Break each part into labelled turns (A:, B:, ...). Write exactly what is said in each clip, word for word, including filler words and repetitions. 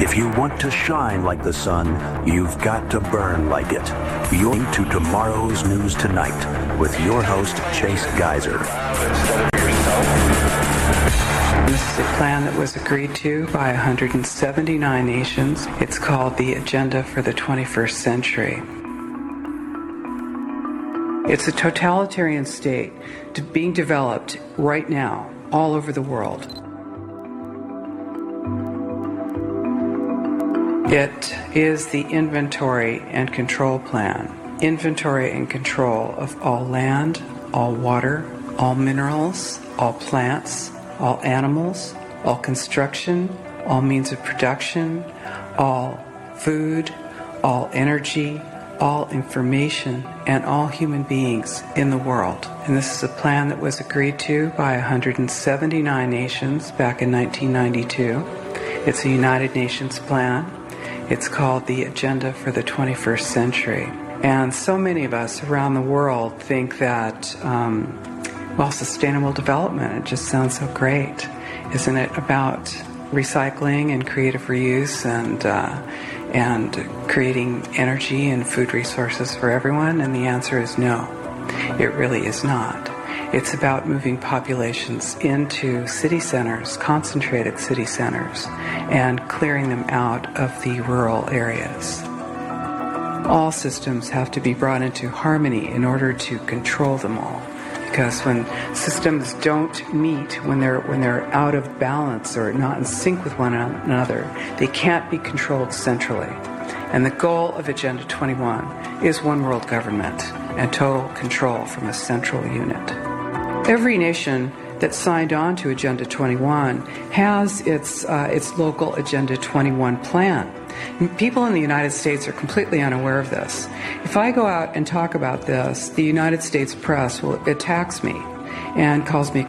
A: If you want to shine like the sun, you've got to burn like it. You're to Tomorrow's News Tonight with your host, Chase Geyser.
B: This is a plan that was agreed to by one hundred seventy-nine nations. It's called the Agenda for the twenty-first Century. It's a totalitarian state being developed right now all over the world. It is the inventory and control plan. Inventory and control of all land, all water, all minerals, all plants, all animals, all construction, all means of production, all food, all energy, all information, and all human beings in the world. And this is a plan that was agreed to by one hundred seventy-nine nations back in nineteen ninety-two. It's a United Nations plan. It's called the Agenda for the twenty-first Century. And so many of us around the world think that, um, well, sustainable development, it just sounds so great. Isn't it about recycling and creative reuse and uh, and creating energy and food resources for everyone? And the answer is no, it really is not. It's about moving populations into city centers, concentrated city centers, and clearing them out of the rural areas. All systems have to be brought into harmony in order to control them all. Because when systems don't meet, when they're when they're out of balance or not in sync with one another, they can't be controlled centrally. And the goal of Agenda twenty-one is one world government and total control from a central unit. Every nation that signed on to Agenda twenty-one has its uh, its local Agenda twenty-one plan. People in the United States are completely unaware of this. If I go out and talk about this, the United States press will attacks me and calls me,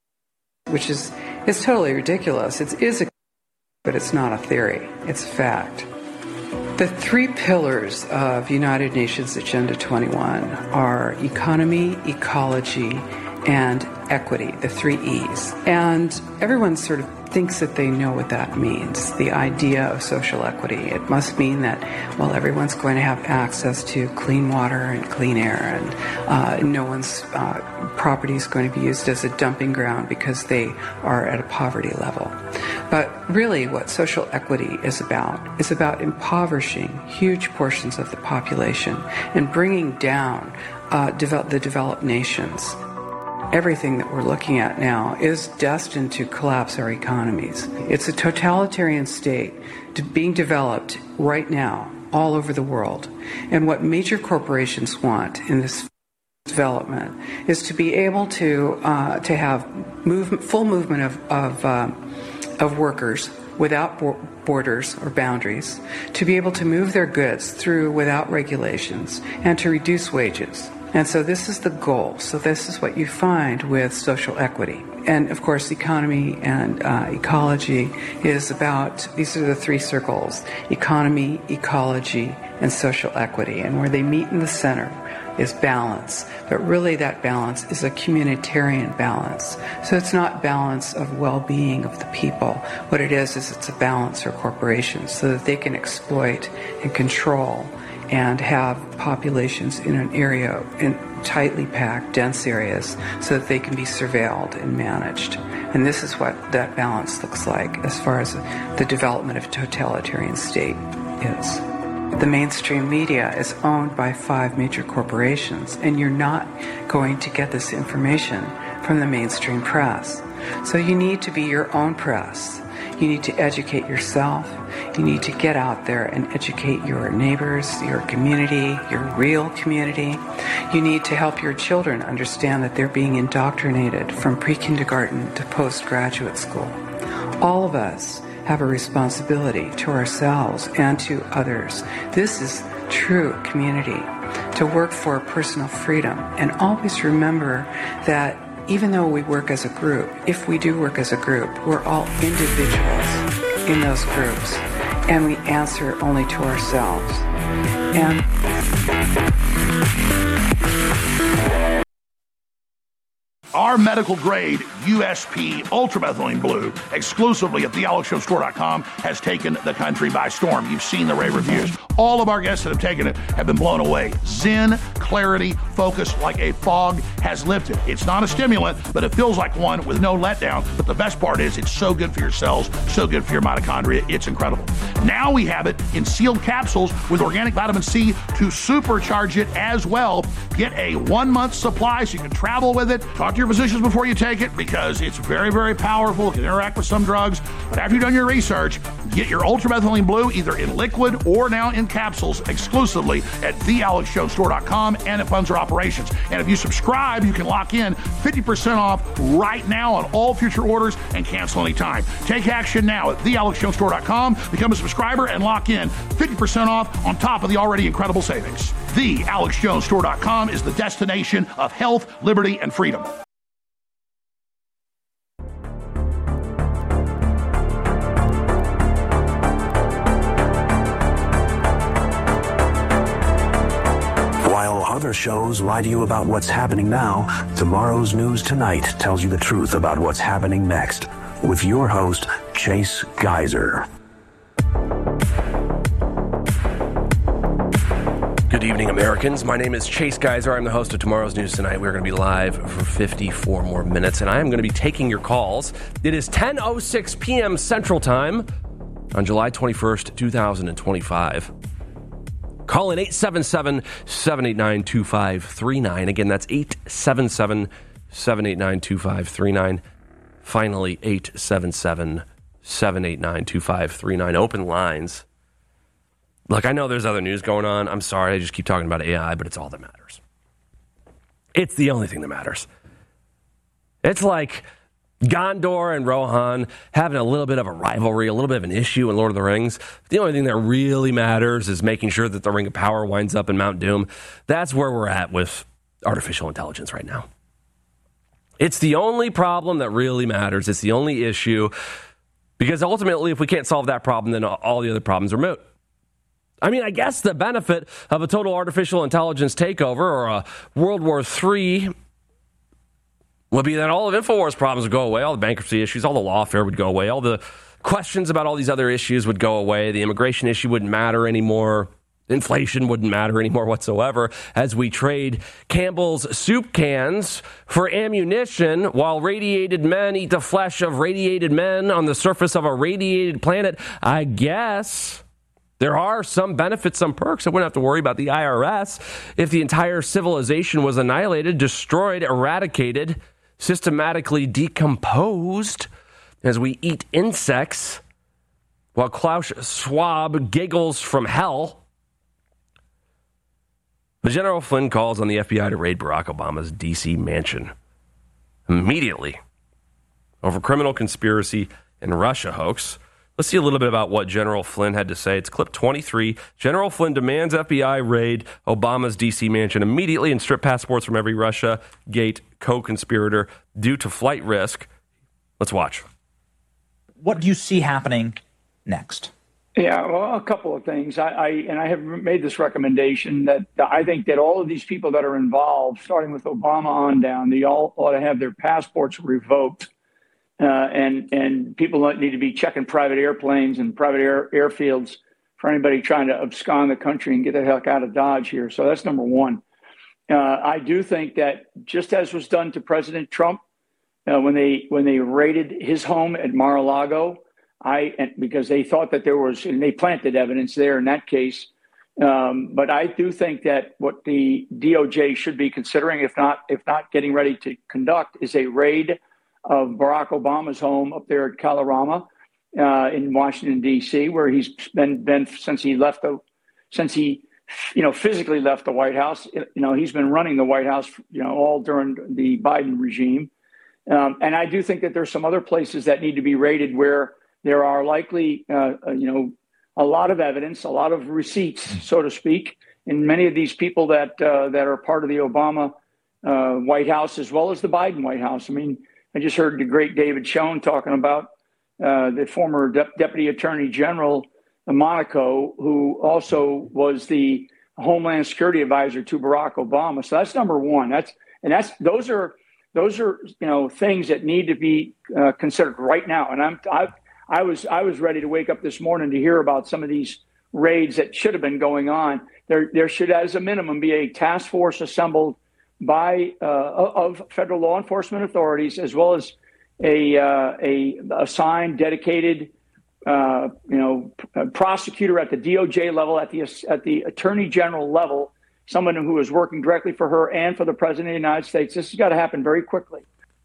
B: which is is totally ridiculous. It is a, but it's not a theory. It's a fact. The three pillars of United Nations Agenda twenty-one are economy, ecology, and equity, the three E's. And everyone sort of thinks that they know what that means, the idea of social equity. It must mean that, well, everyone's going to have access to clean water and clean air, and uh, no one's uh, property is going to be used as a dumping ground because they are at a poverty level. But really what social equity is about is about impoverishing huge portions of the population and bringing down uh, develop, the developed nations. Everything that we're looking at now is destined to collapse our economies. It's a totalitarian state being developed right now all over the world. And what major corporations want in this development is to be able to uh, to have move, full movement of of, uh, of workers without bo- borders or boundaries, to be able to move their goods through without regulations, and to reduce wages. And so this is the goal. So this is what you find with social equity. And of course, economy and uh, ecology is about, these are the three circles, economy, ecology, and social equity. And where they meet in the center is balance. But really that balance is a communitarian balance. So it's not balance of well-being of the people. What it is, is it's a balance for corporations so that they can exploit and control and have populations in an area, in tightly packed, dense areas, so that they can be surveilled and managed. And this is what that balance looks like as far as the development of a totalitarian state is. The mainstream media is owned by five major corporations, and you're not going to get this information from the mainstream press. So you need to be your own press. You need to educate yourself. You need to get out there and educate your neighbors, your community, your real community. You need to help your children understand that they're being indoctrinated from pre-kindergarten to postgraduate school. All of us have a responsibility to ourselves and to others. This is true community, to work for personal freedom. And always remember that even though we work as a group, if we do work as a group, we're all individuals in those groups, and we answer only to ourselves. And
C: Our medical-grade U S P ultramethylene blue, exclusively at the alex jones store dot com, has taken the country by storm. You've seen the rave reviews. All of our guests that have taken it have been blown away. Zen, clarity, focus like a fog has lifted. It's not a stimulant, but it feels like one with no letdown. But the best part is it's so good for your cells, so good for your mitochondria. It's incredible. Now we have it in sealed capsules with organic vitamin C to supercharge it as well. Get a one-month supply so you can travel with it. Talk to your physicians before you take it because it's very, very powerful. It can interact with some drugs. But after you've done your research, get your ultramethylene blue either in liquid or now in capsules exclusively at the alex jones store dot com, and it funds our operations. And if you subscribe, you can lock in fifty percent off right now on all future orders and cancel anytime. Take action now at the alex jones store dot com. Become a subscriber and lock in fifty percent off on top of the already incredible savings. the alex jones store dot com is the destination of health, liberty, and freedom.
A: While other shows lie to you about what's happening now, Tomorrow's News Tonight tells you the truth about what's happening next with your host, Chase Geiser.
D: Good evening, Americans. My name is Chase Geiser. I'm the host of Tomorrow's News Tonight. We're going to be live for fifty-four more minutes, and I am going to be taking your calls. It is ten oh six p.m. Central Time on July twenty-first, twenty twenty-five. Call in eight seven seven, seven eight nine, two five three nine. Again, that's eight seven seven, seven eight nine, two five three nine. Finally, eight seven seven, seven eight nine, two five three nine. Open lines. Look, I know there's other news going on. I'm sorry, I just keep talking about A I, but it's all that matters. It's the only thing that matters. It's like Gondor and Rohan having a little bit of a rivalry, a little bit of an issue in Lord of the Rings. The only thing that really matters is making sure that the Ring of Power winds up in Mount Doom. That's where we're at with artificial intelligence right now. It's the only problem that really matters. It's the only issue. Because ultimately, if we can't solve that problem, then all the other problems are moot. I mean, I guess the benefit of a total artificial intelligence takeover or a World War Three would be that all of InfoWars problems would go away, all the bankruptcy issues, all the lawfare would go away, all the questions about all these other issues would go away, the immigration issue wouldn't matter anymore, inflation wouldn't matter anymore whatsoever, as we trade Campbell's soup cans for ammunition while radiated men eat the flesh of radiated men on the surface of a radiated planet. I guess there are some benefits, some perks. I wouldn't have to worry about the I R S if the entire civilization was annihilated, destroyed, eradicated, systematically decomposed as we eat insects while Klaus Schwab giggles from hell. The General Flynn calls on the F B I to raid Barack Obama's D C mansion immediately over criminal conspiracy and Russia hoax. Let's see a little bit about what General Flynn had to say. It's clip twenty-three. General Flynn demands F B I raid Obama's D C mansion immediately and strip passports from every Russia Gate co-conspirator due to flight risk. Let's watch.
E: What do you see happening next?
F: Yeah, well, a couple of things. I, I and I have made this recommendation that I think that all of these people that are involved, starting with Obama on down, they all ought to have their passports revoked. Uh, and and people don't need to be checking private airplanes and private air, airfields for anybody trying to abscond the country and get the heck out of Dodge here. So that's number one. Uh, I do think that just as was done to President Trump uh, when they when they raided his home at Mar-a-Lago, I and because they thought that there was and they planted evidence there in that case. Um, but I do think that what the D O J should be considering, if not if not getting ready to conduct, is a raid of Barack Obama's home up there at Kalorama uh, in Washington, D C, where he's been been since he left the since he you know physically left the White House. You know, he's been running the White House, you know, all during the Biden regime. Um, and I do think that there's some other places that need to be raided where there are likely, uh, you know, a lot of evidence, a lot of receipts, so to speak, in many of these people that uh, that are part of the Obama uh, White House as well as the Biden White House. I mean, I just heard the great David Schoen talking about uh, the former de- Deputy Attorney General of Monaco, who also was the Homeland Security Advisor to Barack Obama. So that's number one. That's and that's those are Those are, you know, things that need to be uh, considered right now. And I'm, I, I was, I was ready to wake up this morning to hear about some of these raids that should have been going on. There, there should, as a minimum, be a task force assembled by uh, of federal law enforcement authorities, as well as a uh, a assigned, dedicated, uh, you know, p- prosecutor at the D O J level, at the at the Attorney General level. Someone who is working directly for her and for the President of the United States. This has got to happen very quickly.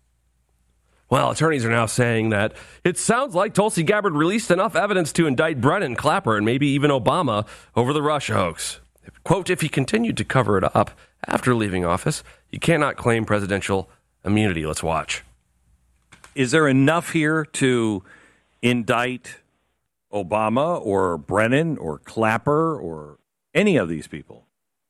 D: Well, attorneys are now saying that it sounds like Tulsi Gabbard released enough evidence to indict Brennan, Clapper, and maybe even Obama over the Russia hoax. Quote, if he continued to cover it up after leaving office, he cannot claim presidential immunity. Let's watch.
G: Is there enough here to indict Obama or Brennan or Clapper or any of these people?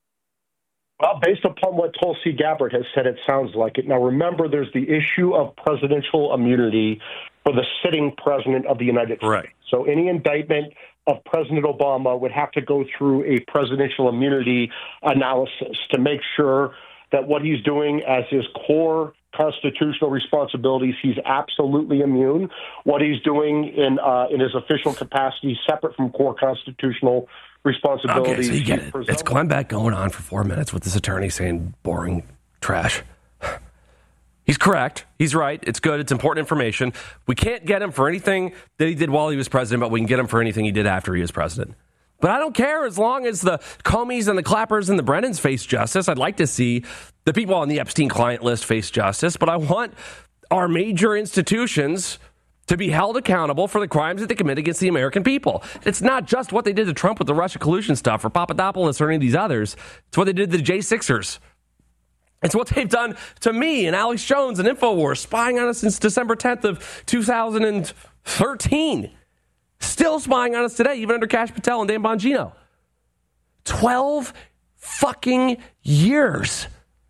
H: Well, based upon what Tulsi Gabbard has said, it sounds like it. Now, remember, there's the issue of presidential immunity for the sitting president of the United States.
G: Right.
H: So any indictment of President Obama would have to go through a presidential immunity analysis to make sure that what he's doing as his core constitutional responsibilities, he's absolutely immune. What he's doing in uh, in his official capacity, separate from core constitutional responsibilities.
D: Okay, so you get it. It's Glenn Beck going on for four minutes with this attorney saying boring trash. He's correct. He's right. It's good. It's important information. We can't get him for anything that he did while he was president, but we can get him for anything he did after he was president. But I don't care as long as the Comeys and the Clappers and the Brennans face justice. I'd like to see the people on the Epstein client list face justice, but I want our major institutions to be held accountable for the crimes that they commit against the American people. It's not just what they did to Trump with the Russia collusion stuff or Papadopoulos or any of these others. It's what they did to the J sixers. It's what they've done to me and Alex Jones and InfoWars, spying on us since December tenth of two thousand thirteen. Still spying on us today, even under Kash Patel and Dan Bongino. Twelve fucking years.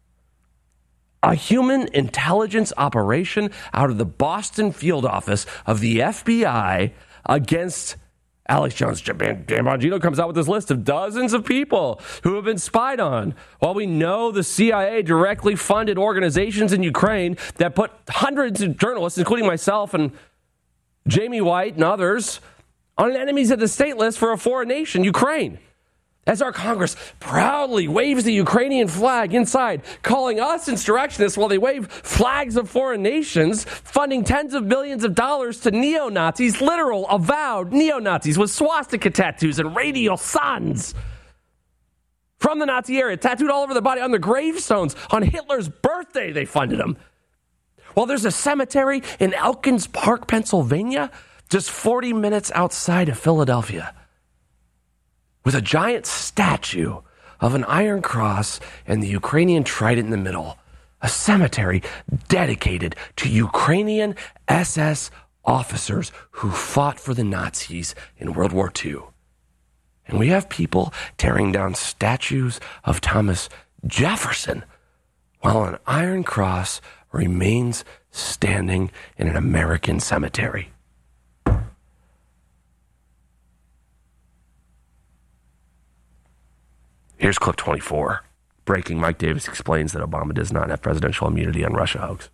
D: A human intelligence operation out of the Boston field office of the F B I against Alex Jones. Dan Bongino comes out with this list of dozens of people who have been spied on. While we know the C I A directly funded organizations in Ukraine that put hundreds of journalists, including myself and Jamie White and others, on enemies of the state list for a foreign nation, Ukraine. As our Congress proudly waves the Ukrainian flag inside, calling us insurrectionists while they wave flags of foreign nations, funding tens of billions of dollars to neo-Nazis, literal, avowed neo-Nazis with swastika tattoos and radial suns from the Nazi era, tattooed all over the body on their gravestones. On Hitler's birthday, they funded them. While there's a cemetery in Elkins Park, Pennsylvania, just forty minutes outside of Philadelphia, with a giant statue of an iron cross and the Ukrainian trident in the middle. A cemetery dedicated to Ukrainian S S officers who fought for the Nazis in World War Two. And we have people tearing down statues of Thomas Jefferson while an iron cross remains standing in an American cemetery. Here's clip twenty-four. Breaking, Mike Davis explains that Obama does not have presidential immunity on Russia hoax.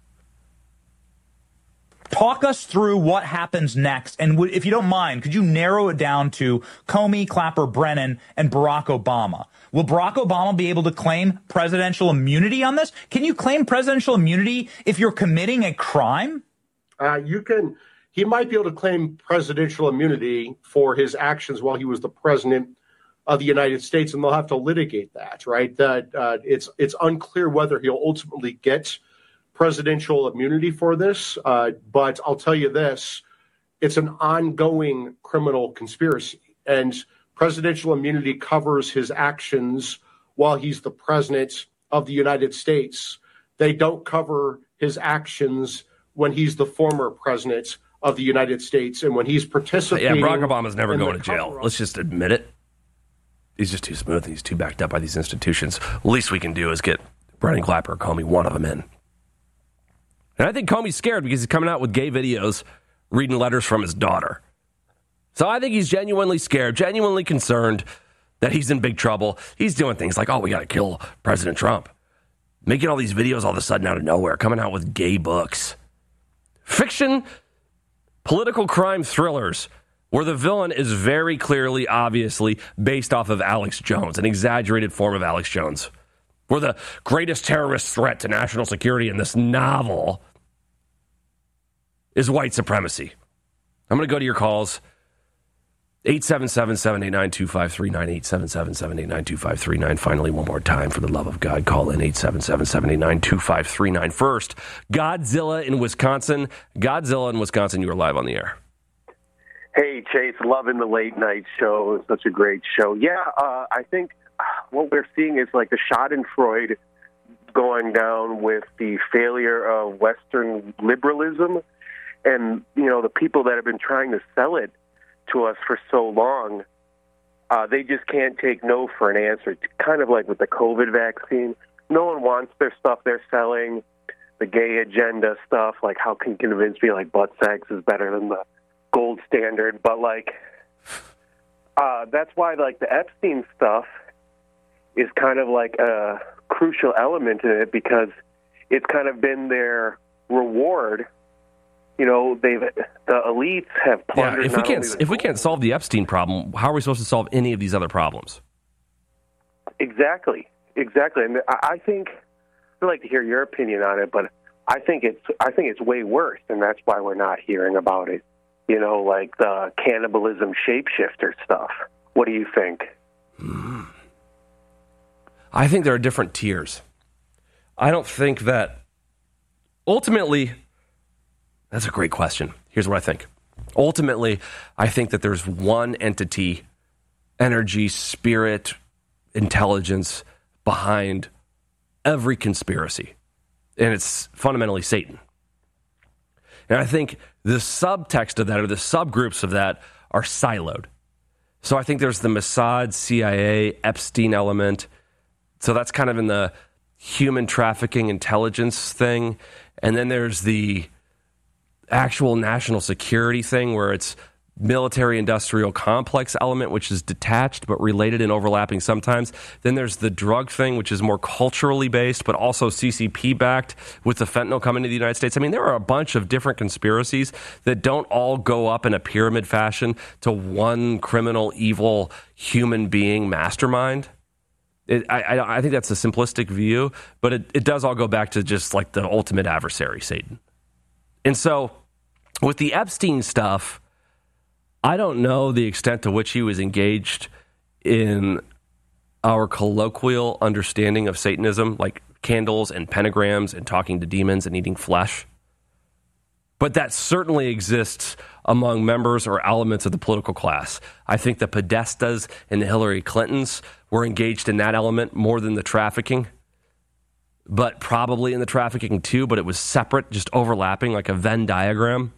E: Talk us through what happens next. And w- if you don't mind, could you narrow it down to Comey, Clapper, Brennan, and Barack Obama? Will Barack Obama be able to claim presidential immunity on this? Can you claim presidential immunity if you're committing a crime?
H: Uh, you can. He might be able to claim presidential immunity for his actions while he was the president of the United States, and they'll have to litigate that, right? That uh, it's it's unclear whether he'll ultimately get presidential immunity for this. Uh, but I'll tell you this: it's an ongoing criminal conspiracy, and presidential immunity covers his actions while he's the president of the United States. They don't cover his actions when he's the former president of the United States and when he's participating.
D: Yeah, Barack Obama's never going to jail. Let's just admit it. He's just too smooth. He's too backed up by these institutions. The least we can do is get Brennan, Clapper, or Comey, one of them in. And I think Comey's scared because he's coming out with gay videos, reading letters from his daughter. So I think he's genuinely scared, genuinely concerned that he's in big trouble. He's doing things like, oh, we got to kill President Trump. making all these videos all of a sudden out of nowhere, coming out with gay books. Fiction, political crime thrillers, where the villain is very clearly, obviously, based off of Alex Jones, an exaggerated form of Alex Jones. Where the greatest terrorist threat to national security in this novel is white supremacy. I'm going to go to your calls. eight seven seven, seven eight nine, two five three nine, eight seven seven, seven eight nine, two five three nine. Finally, one more time, for the love of God, call in eight seven seven, seven eight nine, two five three nine. First, Godzilla in Wisconsin. Godzilla in Wisconsin, you are live on the air.
I: Hey, Chase, loving the late night show. It's such a great show. Yeah, uh, I think what we're seeing is like the Schadenfreude going down with the failure of Western liberalism. And, you know, the people that have been trying to sell it to us for so long, uh, they just can't take no for an answer. It's kind of like with the COVID vaccine. No one wants their stuff they're selling, the gay agenda stuff, like how can you convince me like butt sex is better than the gold standard. But, like, uh, that's why, like, the Epstein stuff is kind of like a crucial element in it, because it's kind of been their reward. You know, they've the elites have plundered.
D: Yeah, if we can't if we can't solve the Epstein problem, how are we supposed to solve any of these other problems?
I: Exactly, exactly. And I think I'd like to hear your opinion on it, but I think it's I think it's way worse, and that's why we're not hearing about it. You know, like the cannibalism shapeshifter stuff. What do you think?
D: Mm. I think there are different tiers. I don't think that ultimately. That's a great question. Here's what I think. Ultimately, I think that there's one entity, energy, spirit, intelligence behind every conspiracy. And it's fundamentally Satan. And I think the subtext of that, or the subgroups of that, are siloed. So I think there's the Mossad, C I A, Epstein element. So that's kind of in the human trafficking intelligence thing. And then there's the actual national security thing, where it's military industrial complex element, which is detached but related and overlapping sometimes. Then there's the drug thing, which is more culturally based, but also C C P backed, with the fentanyl coming to the United States. I mean, there are a bunch of different conspiracies that don't all go up in a pyramid fashion to one criminal, evil human being mastermind. It, I, I, I think that's a simplistic view, but it, it does all go back to just like the ultimate adversary, Satan. And so with the Epstein stuff, I don't know the extent to which he was engaged in our colloquial understanding of Satanism, like candles and pentagrams and talking to demons and eating flesh. But that certainly exists among members or elements of the political class. I think the Podestas and the Hillary Clintons were engaged in that element more than the trafficking. But probably in the trafficking too, but it was separate, just overlapping like a Venn diagram.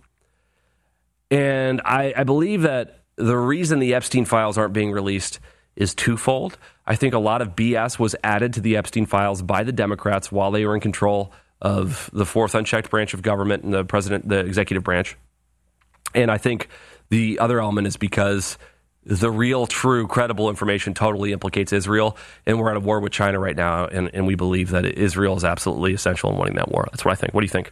D: And I, I believe that the reason the Epstein files aren't being released is twofold. I think a lot of B S was added to the Epstein files by the Democrats while they were in control of the fourth unchecked branch of government and the president, the executive branch. And I think the other element is because the real, true, credible information totally implicates Israel, and we're at a war with China right now, and, and we believe that Israel is absolutely essential in winning that war. That's what I think. What do you think?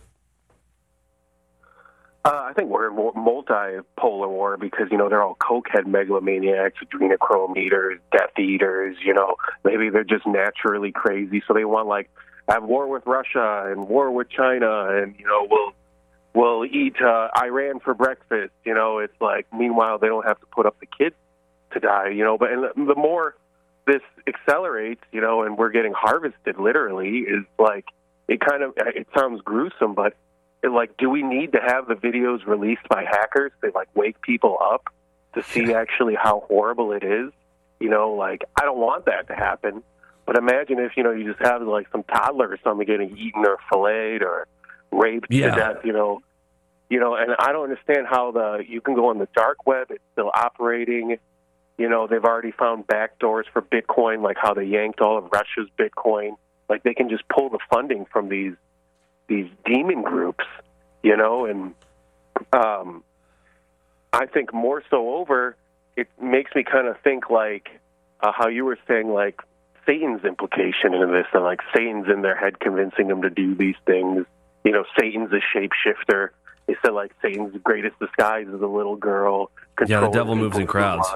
I: Uh, I think we're in a multi-polar war because, you know, they're all cokehead megalomaniacs, adrenochrome eaters, Death Eaters, you know. Maybe they're just naturally crazy, so they want, like, have war with Russia and war with China, and, you know, we'll we'll eat uh, Iran for breakfast. You know, it's like, meanwhile, they don't have to put up the kids to die, you know. But and the more this accelerates, you know, and we're getting harvested literally, is like, it kind of, it sounds gruesome, but it, like, do we need to have the videos released by hackers to, like, wake people up to see actually how horrible it is? You know, like, I don't want that to happen. But imagine if, you know, you just have, like, some toddler or something getting eaten or filleted or raped
D: yeah.
I: to death, you know. You know, and I don't understand how the you can go on the dark web, it's still operating. You know, they've already found backdoors for Bitcoin, like how they yanked all of Russia's Bitcoin. Like, they can just pull the funding from these these demon groups, you know. And um, I think more so over, it makes me kind of think, like, uh, how you were saying, like, Satan's implication in this, and like Satan's in their head convincing them to do these things. You know, Satan's a shapeshifter. They said like Satan's greatest disguise is a little girl.
D: Yeah, the devil moves in crowds.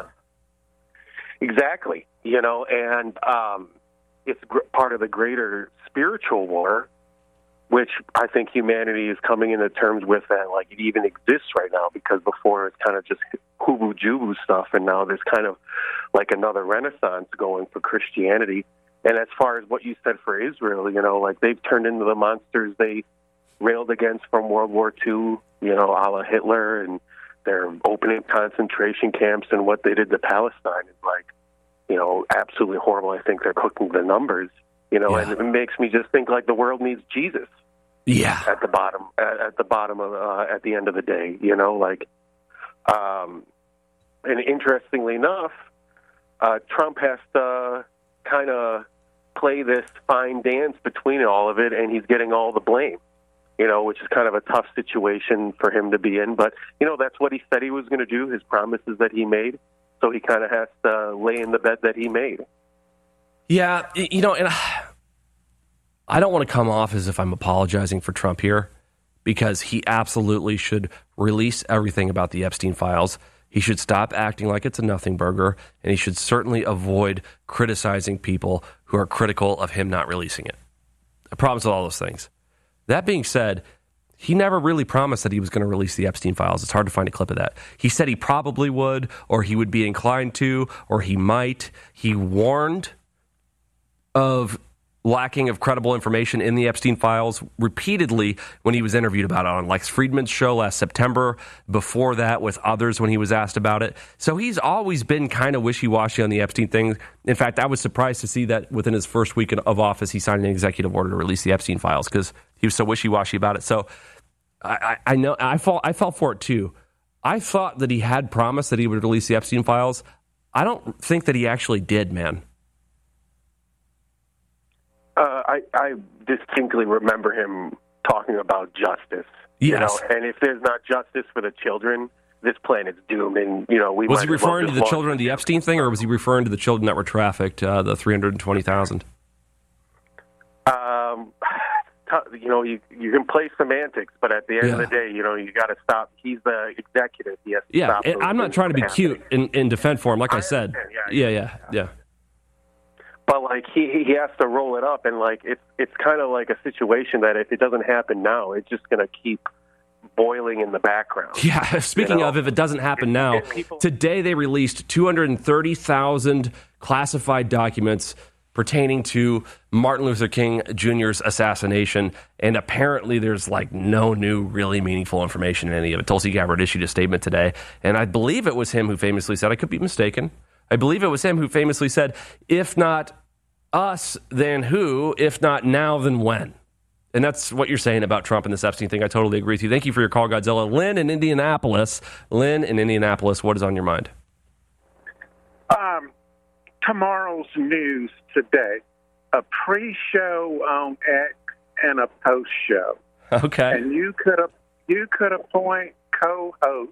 I: Exactly. You know, and um, it's gr- part of the greater spiritual war, which I think humanity is coming into terms with that, like it even exists right now, because before it's kind of just hooboo-jubu stuff, and now there's kind of like another renaissance going for Christianity. And as far as what you said for Israel, you know, like they've turned into the monsters they railed against from World War Two, you know, a la Hitler, and they're opening concentration camps, and what they did to Palestine is like, you know, absolutely horrible. I think they're cooking the numbers, you know, yeah. and it makes me just think like the world needs Jesus.
D: Yeah.
I: At the bottom, at, at the bottom of, uh, at the end of the day, you know, like, um, and interestingly enough, uh, Trump has to kind of play this fine dance between all of it, and he's getting all the blame. You know, which is kind of a tough situation for him to be in. But, you know, that's what he said he was going to do, his promises that he made. So he kind of has to lay in the bed that he made.
D: Yeah, you know, and I don't want to come off as if I'm apologizing for Trump here, because he absolutely should release everything about the Epstein files. He should stop acting like it's a nothing burger, and he should certainly avoid criticizing people who are critical of him not releasing it. I promise all those things. That being said, he never really promised that he was going to release the Epstein files. It's hard to find a clip of that. He said he probably would, or he would be inclined to, or he might. He warned of lacking of credible information in the Epstein files repeatedly when he was interviewed about it on Lex Friedman's show last September, before that with others when he was asked about it. So he's always been kind of wishy-washy on the Epstein thing. In fact, I was surprised to see that within his first week of office, he signed an executive order to release the Epstein files because he was so wishy-washy about it. So I, I, I know I fall, I fell for it too. I thought that he had promised that he would release the Epstein files. I don't think that he actually did, man.
I: Uh, I, I distinctly remember him talking about justice.
D: Yes.
I: You know, and if there's not justice for the children, this planet's doomed. And, you know, we
D: was he
I: might as well
D: referring to the
I: just
D: children of the Epstein thing, or was he referring to the children that were trafficked, uh, the three hundred twenty thousand?
I: Um, you know, you you can play semantics, but at the end
D: Yeah.
I: of the day, you know, you got to stop. He's the executive. He has to
D: Yeah,
I: stop
D: and
I: those
D: I'm not
I: things
D: trying to be
I: from
D: cute
I: happening.
D: and, and defend for him, like I,
I: I
D: said.
I: understand, yeah,
D: yeah,
I: yeah,
D: yeah, yeah.
I: But like he he has to roll it up, and like it's it's kind of like a situation that if it doesn't happen now, it's just going to keep boiling in the background.
D: Yeah, speaking
I: You know?
D: of, if it doesn't happen now,
I: And people-
D: today they released two hundred thirty thousand classified documents pertaining to Martin Luther King Junior's assassination, and apparently there's like no new really meaningful information in any of it. Tulsi Gabbard issued a statement today, and I believe it was him who famously said, I could be mistaken, I believe it was him who famously said, if not us, then who? If not now, then when? And that's what you're saying about Trump and this Epstein thing. I totally agree with you. Thank you for your call, Godzilla. Lynn in Indianapolis. Lynn in Indianapolis, what is on your mind?
J: Um, tomorrow's news today, a pre-show on X and a post-show.
D: Okay.
J: And you could you could appoint co-hosts,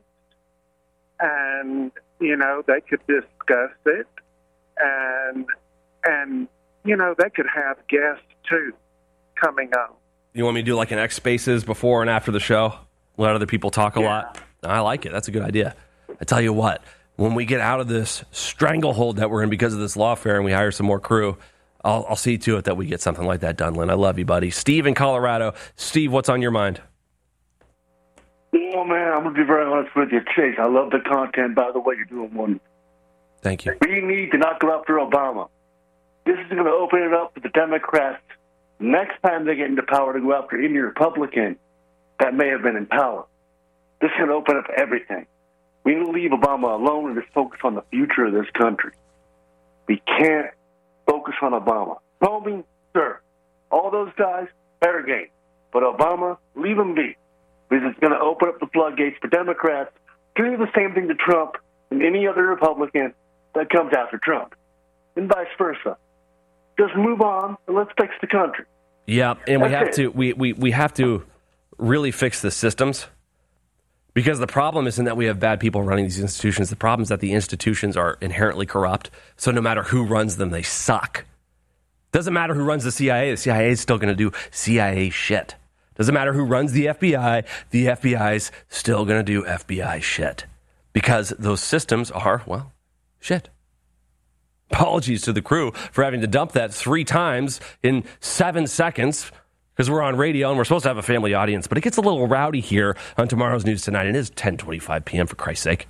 J: and you know they could discuss it, and and you know they could have guests too coming on.
D: You want me to do like an X Spaces before and after the show? Let other people talk a
J: Yeah.
D: lot? I like it. That's a good idea. I tell you what, when we get out of this stranglehold that we're in because of this lawfare and we hire some more crew, I'll, I'll see to it that we get something like that done, Lynn. I love you, buddy. Steve in Colorado. Steve, what's on your mind?
K: Oh, man, I'm going to be very honest with you, Chase. I love the content, by the way. You're doing one.
D: Thank you.
K: We need to not go after Obama. This is going to open it up for the Democrats next time they get into power to go after any Republican that may have been in power. This is going to open up everything. We need to leave Obama alone and just focus on the future of this country. We can't focus on Obama. Comey, sir, all those guys, fair game. But Obama, leave him be. Because it's going to open up the floodgates for Democrats to do the same thing to Trump and any other Republican that comes after Trump, and vice versa. Just move on and let's fix the country.
D: Yeah, and we
K: That's
D: have
K: it.
D: to we, we, we have to really fix the systems, because the problem isn't that we have bad people running these institutions. The problem is that the institutions are inherently corrupt. So no matter who runs them, they suck. Doesn't matter who runs the C I A. The C I A is still going to do C I A shit. Doesn't matter who runs the F B I. The F B I is still going to do F B I shit. Because those systems are, well, shit. Apologies to the crew for having to dump that three times in seven seconds because we're on radio and we're supposed to have a family audience. But it gets a little rowdy here on Tomorrow's News Tonight. It is ten twenty-five p.m. for Christ's sake.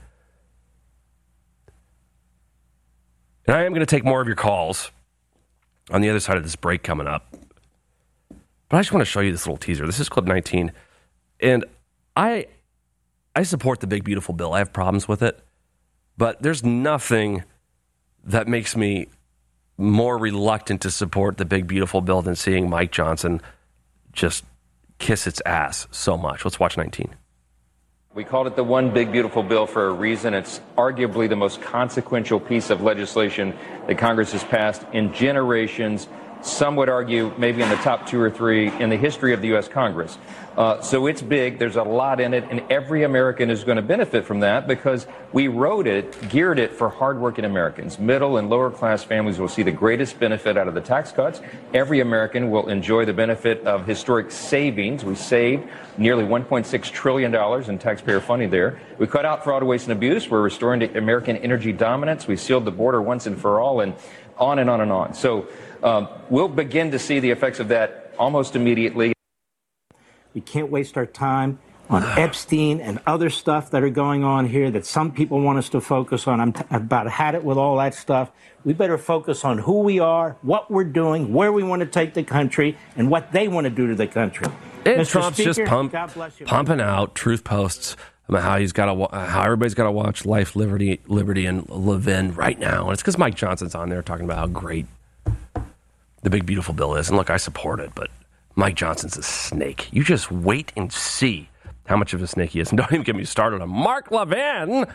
D: And I am going to take more of your calls on the other side of this break coming up. But I just want to show you this little teaser. This is clip nineteen. And I I support the big, beautiful bill. I have problems with it. But there's nothing that makes me more reluctant to support the big, beautiful bill than seeing Mike Johnson just kiss its ass so much. Let's watch nineteen.
L: We called it the One Big Beautiful Bill for a reason. It's arguably the most consequential piece of legislation that Congress has passed in generations. Some would argue maybe in the top two or three in the history of the U S Congress. Uh, so it's big. There's a lot in it, and every American is going to benefit from that because we wrote it, geared it for hardworking Americans. Middle and lower class families will see the greatest benefit out of the tax cuts. Every American will enjoy the benefit of historic savings. We saved nearly one point six trillion dollars in taxpayer funding there. We cut out fraud, waste, and abuse. We're restoring American energy dominance. We sealed the border once and for all, and on and on and on. So um, we'll begin to see the effects of that almost immediately.
M: We can't waste our time on Epstein and other stuff that are going on here that some people want us to focus on. I'm t- I've about had it with all that stuff. We better focus on who we are, what we're doing, where we want to take the country, and what they want to do to the country.
D: And
M: Mister
D: Trump's
M: Speaker,
D: just pump, pumping out truth posts about how he's got to, how everybody's got to watch Life, Liberty, Liberty, and Levin right now. And it's because Mike Johnson's on there talking about how great the big, beautiful bill is. And look, I support it, but Mike Johnson's a snake. You just wait and see how much of a snake he is. And don't even get me started on Mark Levin,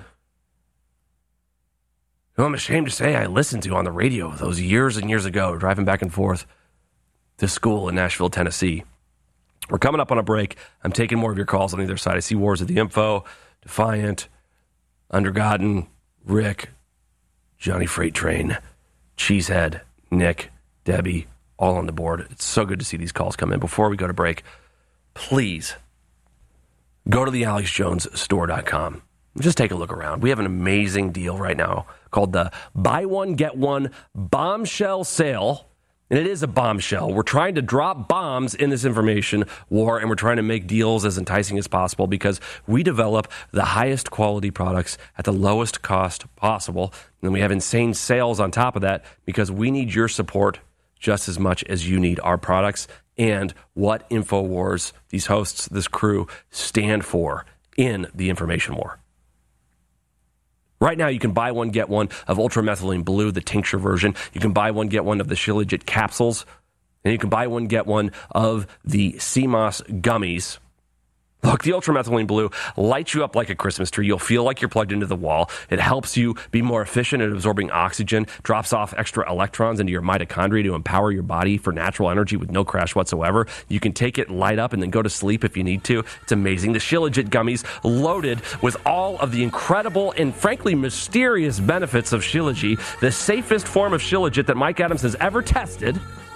D: who I'm ashamed to say I listened to on the radio those years and years ago, driving back and forth to school in Nashville, Tennessee. We're coming up on a break. I'm taking more of your calls on the other side. I see Wars of the Info, Defiant, Undergotten, Rick, Johnny Freight Train, Cheesehead, Nick, Debbie, all on the board. It's so good to see these calls come in. Before we go to break, please go to the alex jones store dot com. Just take a look around. We have an amazing deal right now called the Buy One, Get One Bombshell Sale. And it is a bombshell. We're trying to drop bombs in this information war, and we're trying to make deals as enticing as possible because we develop the highest quality products at the lowest cost possible. And we have insane sales on top of that because we need your support just as much as you need our products and what InfoWars, these hosts, this crew, stand for in the information war. Right now, you can buy one, get one of Ultramethylene Blue, the tincture version. You can buy one, get one of the Shilajit capsules. And you can buy one, get one of the C M O S gummies. Look, the Ultramethylene Blue lights you up like a Christmas tree. You'll feel like you're plugged into the wall. It helps you be more efficient at absorbing oxygen, drops off extra electrons into your mitochondria to empower your body for natural energy with no crash whatsoever. You can take it, light up, and then go to sleep if you need to. It's amazing. The Shilajit gummies, loaded with all of the incredible and frankly mysterious benefits of Shilajit, the safest form of Shilajit that Mike Adams has ever tested,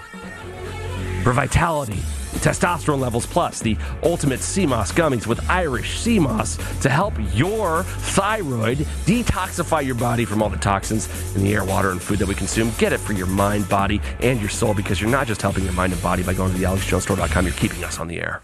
D: for vitality, testosterone levels, plus the ultimate C M O S gummies with Irish C M O S to help your thyroid detoxify your body from all the toxins in the air, water, and food that we consume. Get it for your mind, body, and your soul, because you're not just helping your mind and body by going to the alex jones store dot com. You're keeping us on the air.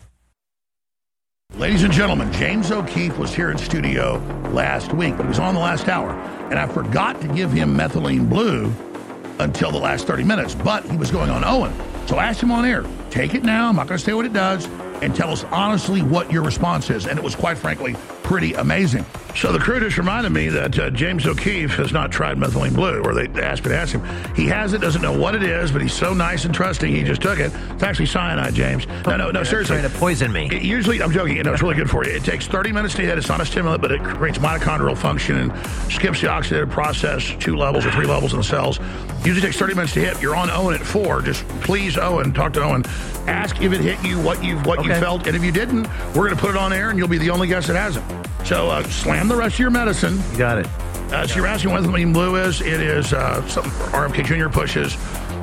C: Ladies and gentlemen, James O'Keefe was here in studio last week, but he was on the last hour, and I forgot to give him methylene blue until the last thirty minutes, but he was going on Owen. So I asked him on air, take it now, I'm not going to say what it does, and tell us honestly what your response is. And it was, quite frankly, pretty amazing. So the crew just reminded me that uh, James O'Keefe has not tried methylene blue, or they asked me to ask him. He has it, doesn't know what it is, but he's so nice and trusting, he just took it. It's actually cyanide, James. No, no, no, seriously.
N: Trying to poison me.
C: It usually, I'm joking, you know, it's really good for you. It takes thirty minutes to hit. It's not a stimulant, but it creates mitochondrial function and skips the oxidative process two levels or three levels in the cells. Usually takes thirty minutes to hit. You're on Owen at four. Just please, Owen, talk to Owen. Ask if it hit you, what you've what okay. you felt, and if you didn't, we're going to put it on air, and you'll be the only guest that hasn't. So uh, slam the rest of your medicine.
N: You got it.
C: Uh, so you're asking what methylene blue is. It is uh, something R M K Junior pushes.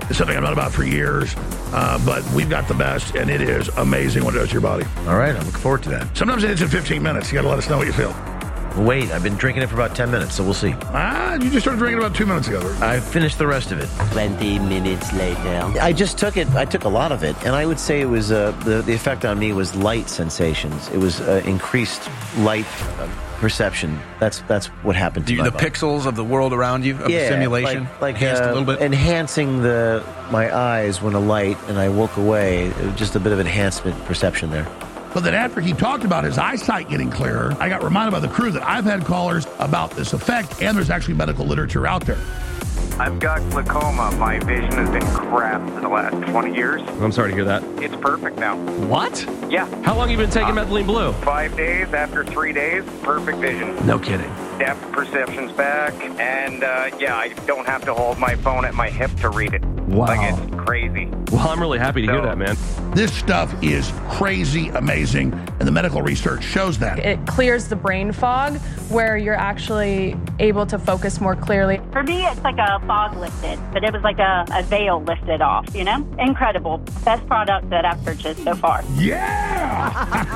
C: It's something I've known about for years, uh, but we've got the best, and it is amazing what it does to your body.
N: All right, I'm looking forward to that.
C: Sometimes it hits in fifteen minutes. You got to let us know what you feel.
N: Wait, I've been drinking it for about ten minutes, so we'll see.
C: Ah, you just started drinking about two minutes ago.
N: I finished the rest of it.
O: twenty minutes later.
N: I just took it, I took a lot of it, and I would say it was, uh, the, the effect on me was light sensations. It was uh, increased light uh, perception. That's that's what happened to
P: you,
N: my
P: The
N: body.
P: pixels of the world around you, of
N: yeah,
P: the simulation,
N: like, like
P: enhanced
N: uh,
P: a little bit?
N: enhancing the my eyes when a light, and I woke away. It was just a bit of enhancement perception there.
C: But then after he talked about his eyesight getting clearer, I got reminded by the crew that I've had callers about this effect, and there's actually medical literature out there.
Q: I've got glaucoma. My vision has been crap for the last twenty years.
D: I'm sorry to hear that.
Q: It's perfect now.
D: What?
Q: Yeah.
D: How long have you been taking
Q: uh,
D: methylene blue?
Q: Five days. After three days, perfect vision.
D: No kidding.
Q: Depth perception's back, and uh, yeah, I don't have to hold my phone at my hip to read it.
D: Wow.
Q: Like, it's crazy.
D: Well, I'm really happy to
Q: so,
D: hear that, man.
C: This stuff is crazy amazing, and the medical research shows that.
R: It clears the brain fog where you're actually able to focus more clearly.
S: For me, it's like a fog lifted, but it was like a, a veil lifted off, you know? Incredible. Best product that I've purchased so far.
C: Yeah!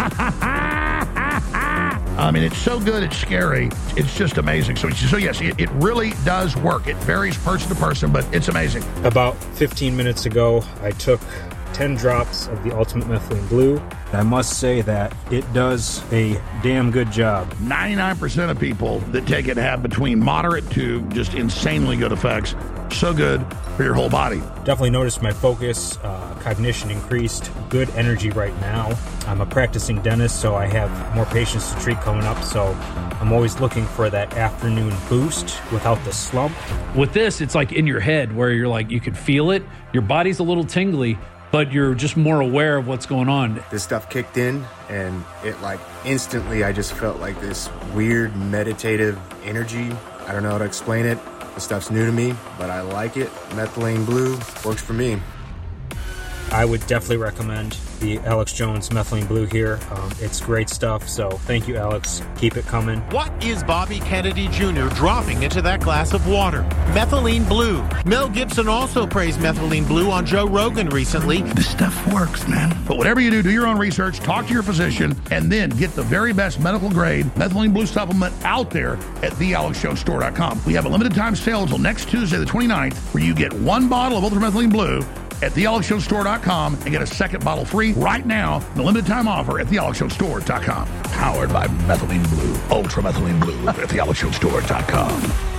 C: I mean, it's so good, it's scary. It's just amazing. So, so yes, it, it really does work. It varies person to person, but it's amazing.
T: About fifteen minutes ago, I took ten drops of the Ultimate Methylene Blue. I must say that it does a damn good job.
C: ninety-nine percent of people that take it have between moderate to just insanely good effects. So good for your whole body.
T: Definitely noticed my focus, uh, cognition increased, good energy right now. I'm a practicing dentist, so I have more patients to treat coming up, so I'm always looking for that afternoon boost without the slump.
U: With this, it's like in your head where you're like, you can feel it. Your body's a little tingly, but you're just more aware of what's going on.
V: This stuff kicked in, and it like instantly, I just felt like this weird meditative energy. I don't know how to explain it. The stuff's new to me, but I like it. Methylene Blue works for me.
T: I would definitely recommend the Alex Jones Methylene Blue here. Um, it's great stuff, so thank you, Alex. Keep it coming.
W: What is Bobby Kennedy Junior dropping into that glass of water? Methylene Blue. Mel Gibson also praised Methylene Blue on Joe Rogan recently.
C: This stuff works, man. But whatever you do, do your own research, talk to your physician, and then get the very best medical grade Methylene Blue supplement out there at the alex jones store dot com. We have a limited time sale until next Tuesday, the twenty-ninth, where you get one bottle of Ultra Methylene Blue at the alex jones store dot com and get a second bottle free right now. The limited time offer at the alex jones store dot com. Powered by Methylene Blue, Ultra Methylene Blue at the alex jones store dot com.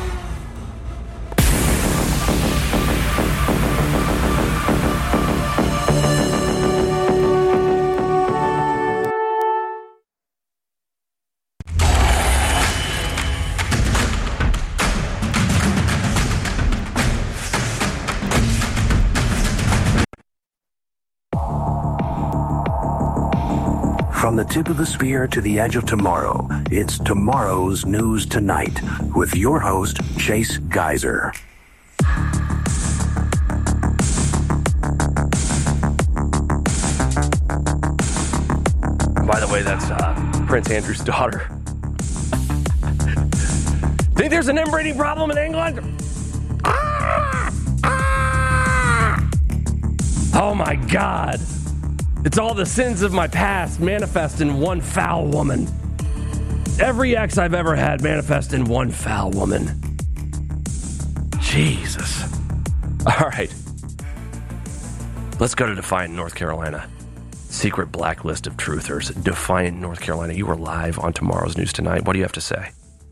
A: From the tip of the spear to the edge of tomorrow, it's Tomorrow's News Tonight with your host, Chase Geyser.
D: By the way, that's uh, Prince Andrew's daughter. Think there's an inbreeding problem in England? Ah! Ah! Oh my God. It's all the sins of my past manifest in one foul woman. Every ex I've ever had manifest in one foul woman. Jesus. All right. Let's go to Defiant, North Carolina. Secret blacklist of truthers. Defiant, North Carolina. You were live on Tomorrow's News Tonight. What do you have to say?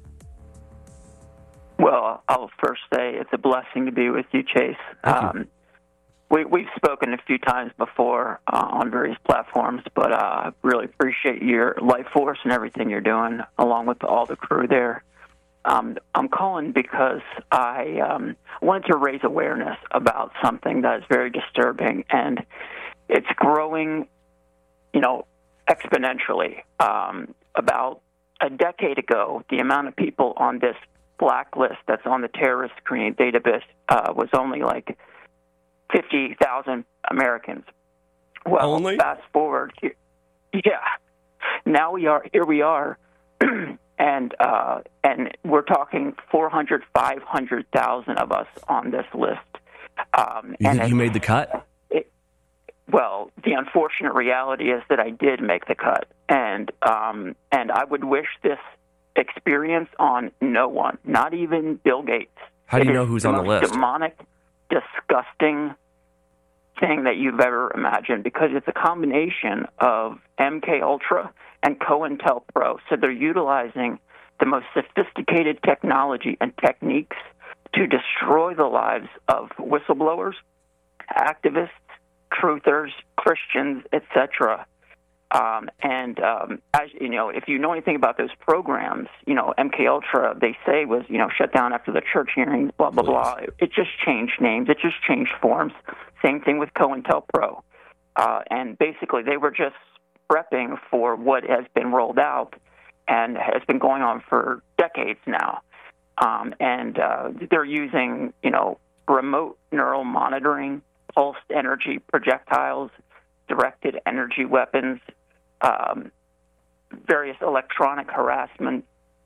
X: Well, I'll first say it's a blessing to be with you, Chase.
D: Thank
X: Um,
D: you.
X: we, we've spoken a few times before uh, on various platforms, but I uh, really appreciate your life force and everything you're doing, along with all the crew there. Um, I'm calling because I um, wanted to raise awareness about something that is very disturbing, and it's growing, you know, exponentially. Um, about a decade ago, the amount of people on this blacklist that's on the terrorist screening database uh, was only like fifty thousand Americans. Well,
D: only?
X: Fast forward, here, yeah. Now we are here. We are, and uh, and we're talking four hundred, five hundred thousand of us on this list. Um,
D: You
X: and
D: think you made the cut?
X: It, well, the unfortunate reality is that I did make the cut, and um, and I would wish this experience on no one, not even Bill Gates.
D: How do you
X: It
D: know
X: is
D: who's
X: the
D: on the
X: most
D: list?
X: Demonic, disgusting thing that you've ever imagined, because it's a combination of M K Ultra and COINTELPRO. So they're utilizing the most sophisticated technology and techniques to destroy the lives of whistleblowers, activists, truthers, Christians, et cetera. Um, and um, as you know, if you know anything about those programs, you know M K Ultra, they say was you know shut down after the church hearings, blah blah blah. It, it just changed names, it just changed forms. Same thing with COINTELPRO, uh, and basically they were just prepping for what has been rolled out and has been going on for decades now. Um, and uh, they're using you know remote neural monitoring, pulsed energy projectiles, directed energy weapons, um, various electronic harassment.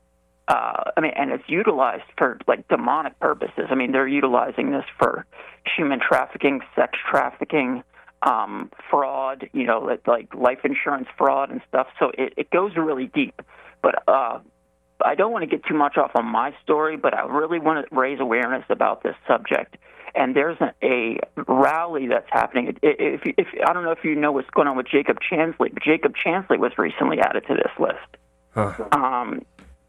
X: Uh, I mean, and it's utilized for like demonic purposes. I mean, they're utilizing this for human trafficking, sex trafficking, um, fraud. You know, like, like life insurance fraud and stuff. So it, it goes really deep. But uh, I don't want to get too much off on my story, but I really want to raise awareness about this subject. And there's a, a rally that's happening. If, if, if I don't know if you know what's going on with Jacob Chansley, but Jacob Chansley was recently added to this list.
D: Huh.
X: Um,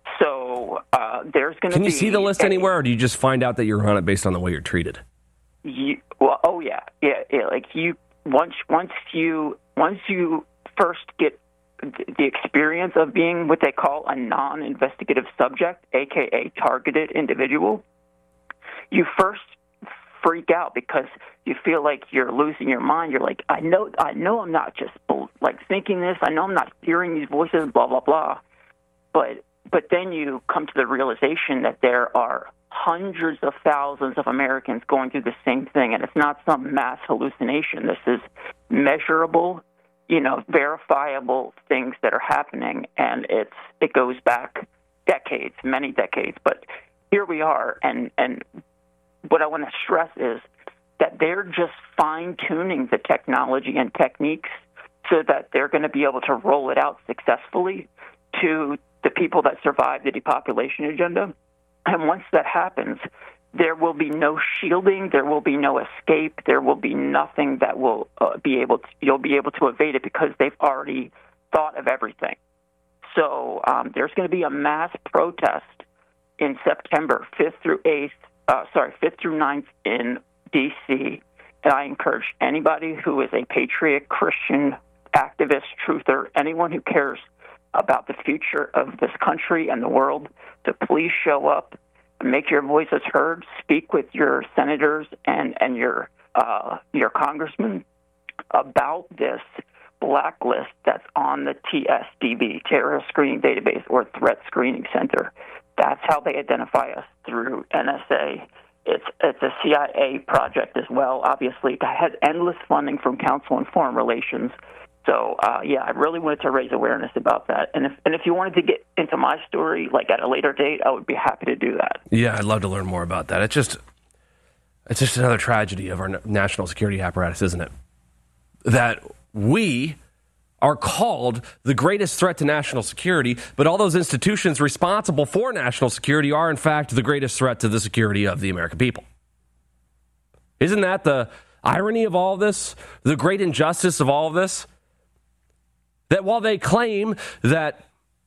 X: so uh, there's going to be.
D: Can you see the list
X: a,
D: anywhere, or do you just find out that you're on it based on the way you're treated?
X: You, well, oh yeah, yeah, yeah. Like you, once once you once you first get the experience of being what they call a non-investigative subject, aka targeted individual, you first freak out because you feel like you're losing your mind. You're like, I know, I know, I'm not just like thinking this. I know I'm not hearing these voices. Blah blah blah. But but then you come to the realization that there are hundreds of thousands of Americans going through the same thing, and it's not some mass hallucination. This is measurable, you know, verifiable things that are happening, and it's it goes back decades, many decades. But here we are, and and. What I want to stress is that they're just fine-tuning the technology and techniques so that they're going to be able to roll it out successfully to the people that survive the depopulation agenda. And once that happens, there will be no shielding, there will be no escape, there will be nothing that will uh, be able to, you'll be able to evade it because they've already thought of everything. So um, there's going to be a mass protest in September fifth through eighth. Uh, sorry, fifth through ninth in D C, and I encourage anybody who is a patriot, Christian, activist, truther, anyone who cares about the future of this country and the world to please show up, make your voices heard, speak with your senators and, and your uh, your congressmen about this blacklist that's on the T S D B, Terrorist Screening Database, or Threat Screening Center. That's how they identify us, through N S A. It's it's a C I A project as well, obviously. It has endless funding from Council on Foreign Relations. So, uh, yeah, I really wanted to raise awareness about that. And if and if you wanted to get into my story, like at a later date, I would be happy to do that.
D: Yeah, I'd love to learn more about that. It's just, it's just another tragedy of our national security apparatus, isn't it? That we are called the greatest threat to national security, but all those institutions responsible for national security are, in fact, the greatest threat to the security of the American people. Isn't that the irony of all of this? The great injustice of all of this? That while they claim that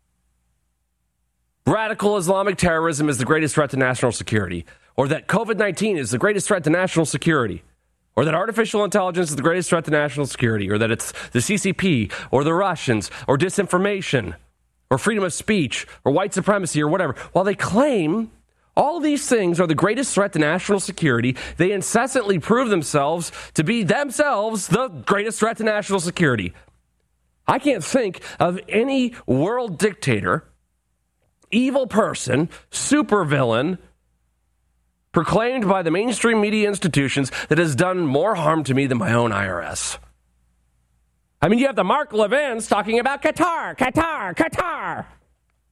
D: radical Islamic terrorism is the greatest threat to national security, or that COVID nineteen is the greatest threat to national security, or that artificial intelligence is the greatest threat to national security, or that it's the C C P, or the Russians, or disinformation, or freedom of speech, or white supremacy, or whatever. While they claim all of these things are the greatest threat to national security, they incessantly prove themselves to be themselves the greatest threat to national security. I can't think of any world dictator, evil person, supervillain, proclaimed by the mainstream media institutions that has done more harm to me than my own I R S. I mean, you have the Mark Levins talking about Qatar, Qatar, Qatar.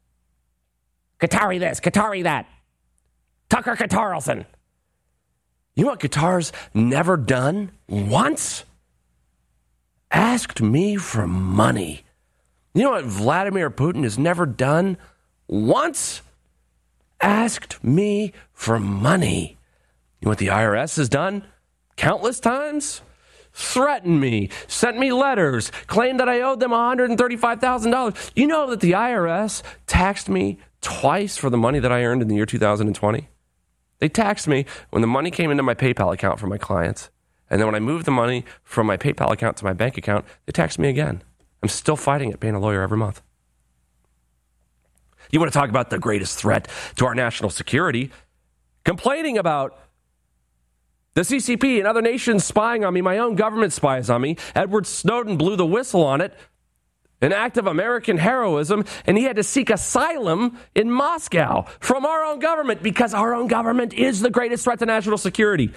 D: Qatari this, Qatari that. Tucker Carlson. You know what Qatar's never done once? Asked me for money. You know what Vladimir Putin has never done once? Asked me for money. You know what the I R S has done countless times? Threatened me, sent me letters, claimed that I owed them one hundred thirty-five thousand dollars. You know that the I R S taxed me twice for the money that I earned in the year two thousand twenty? They taxed me when the money came into my PayPal account for my clients. And then when I moved the money from my PayPal account to my bank account, they taxed me again. I'm still fighting it, paying a lawyer every month. You want to talk about the greatest threat to our national security? Complaining about the C C P and other nations spying on me. My own government spies on me. Edward Snowden blew the whistle on it. An act of American heroism, and he had to seek asylum in Moscow from our own government because our own government is the greatest threat to national security.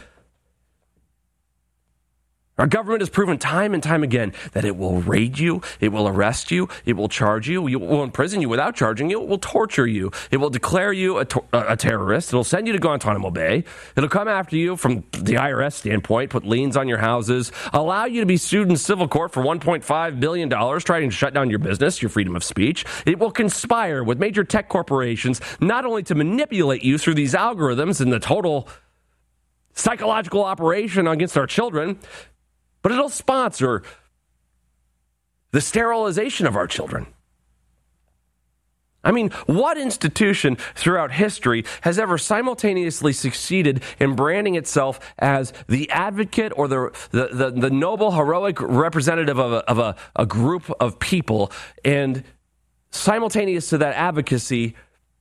D: Our government has proven time and time again that it will raid you, it will arrest you, it will charge you, it will imprison you without charging you, it will torture you, it will declare you a, to- a terrorist, it'll send you to Guantanamo Bay, it'll come after you from the I R S standpoint, put liens on your houses, allow you to be sued in civil court for one point five billion dollars, trying to shut down your business, your freedom of speech. It will conspire with major tech corporations not only to manipulate you through these algorithms and the total psychological operation against our children, but it'll sponsor the sterilization of our children. I mean, what institution throughout history has ever simultaneously succeeded in branding itself as the advocate or the the, the, the noble, heroic representative of, a, of a, a group of people, and simultaneous to that advocacy,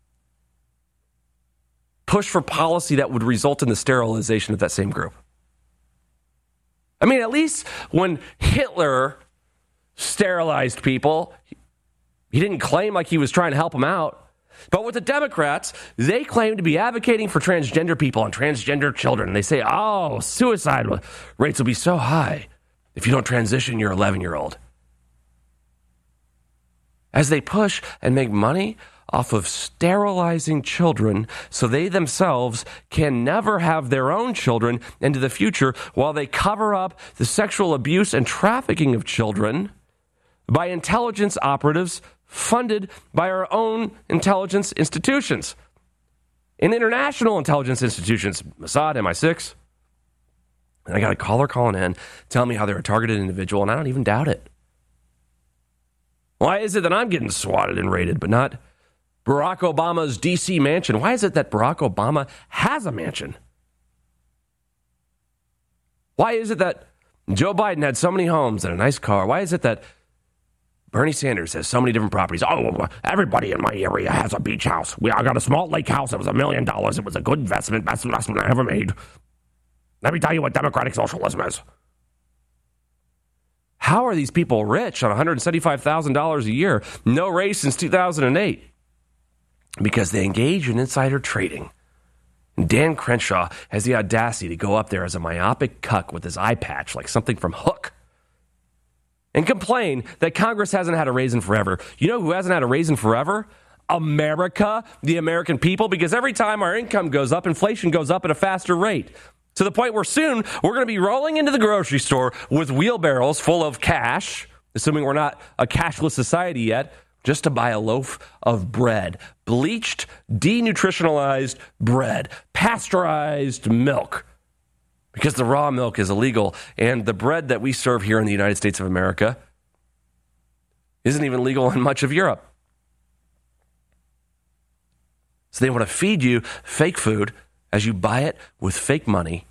D: push for policy that would result in the sterilization of that same group? I mean, at least when Hitler sterilized people, he didn't claim like he was trying to help them out. But with the Democrats, they claim to be advocating for transgender people and transgender children. They say, oh, suicide rates will be so high if you don't transition your eleven-year-old. As they push and make money off of sterilizing children so they themselves can never have their own children into the future, while they cover up the sexual abuse and trafficking of children by intelligence operatives funded by our own intelligence institutions and international intelligence institutions, Mossad, M I six. And I got a caller calling in telling me how they're a targeted individual, and I don't even doubt it. Why is it that I'm getting swatted and raided, but not Barack Obama's D C mansion? Why is it that Barack Obama has a mansion? Why is it that Joe Biden had so many homes and a nice car? Why is it that Bernie Sanders has so many different properties? Oh, everybody in my area has a beach house. We, I got a small lake house. It was a million dollars. It was a good investment. Best investment I ever made. Let me tell you what democratic socialism is. How are these people rich on one hundred seventy-five thousand dollars a year? No raise since two thousand eight. Because they engage in insider trading. And Dan Crenshaw has the audacity to go up there as a myopic cuck with his eye patch like something from Hook and complain that Congress hasn't had a raise in forever. You know who hasn't had a raise in forever? America, the American people, because every time our income goes up, inflation goes up at a faster rate. To the point where soon we're going to be rolling into the grocery store with wheelbarrows full of cash, assuming we're not a cashless society yet, just to buy a loaf of bread. Bleached, denutritionalized bread. Pasteurized milk. Because the raw milk is illegal. And the bread that we serve here in the United States of America isn't even legal in much of Europe. So they want to feed you fake food as you buy it with fake money,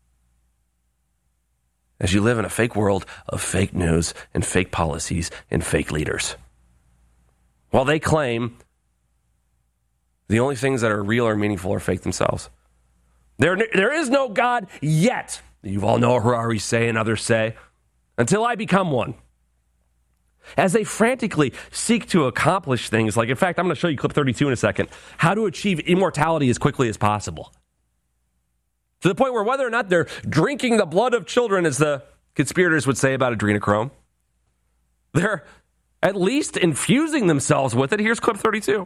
D: as you live in a fake world of fake news and fake policies and fake leaders. While they claim the only things that are real or meaningful are fake themselves. There, there is no God yet. You all know Harari say and others say, until I become one. As they frantically seek to accomplish things like, in fact, I'm going to show you clip thirty-two in a second, how to achieve immortality as quickly as possible. To the point where whether or not they're drinking the blood of children, as the conspirators would say about adrenochrome, they're at least infusing themselves with it. Here's clip thirty-two.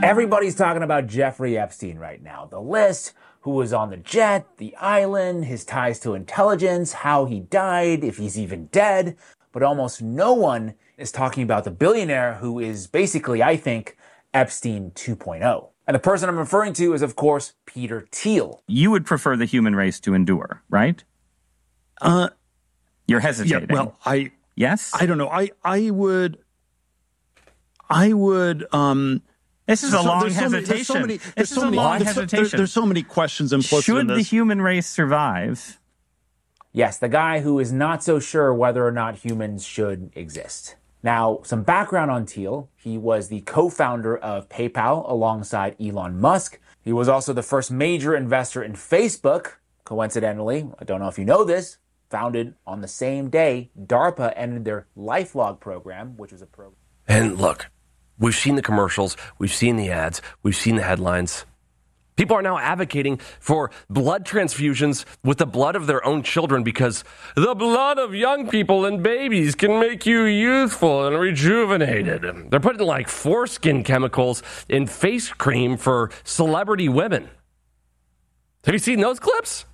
B: Everybody's talking about Jeffrey Epstein right now. The list, who was on the jet, the island, his ties to intelligence, how he died, if he's even dead. But almost no one is talking about the billionaire who is basically, I think, Epstein two point oh. And the person I'm referring to is, of course, Peter Thiel.
F: You would prefer the human race to endure, right?
G: Uh,
F: You're hesitating.
G: Yeah, well, I...
F: Yes?
G: I don't know. I, I would... I would... Um,
F: This is a
G: so,
F: long
G: there's so many-
F: hesitation.
G: there's so many,
F: this
G: there's
F: is
G: so
F: a
G: many,
F: long
G: there's so-
F: hesitation.
G: there- there's so many questions implicit in
F: Should the
G: this.
F: human race survive?
B: Yes, the guy who is not so sure whether or not humans should exist. Now, some background on Thiel. He was the co-founder of PayPal alongside Elon Musk. He was also the first major investor in Facebook. Coincidentally, I don't know if you know this, founded on the same day DARPA ended their LifeLog program, which was a program.
D: And look, we've seen the commercials, we've seen the ads, we've seen the headlines. People are now advocating for blood transfusions with the blood of their own children because the blood of young people and babies can make you youthful and rejuvenated. They're putting like foreskin chemicals in face cream for celebrity women. Have you seen those clips?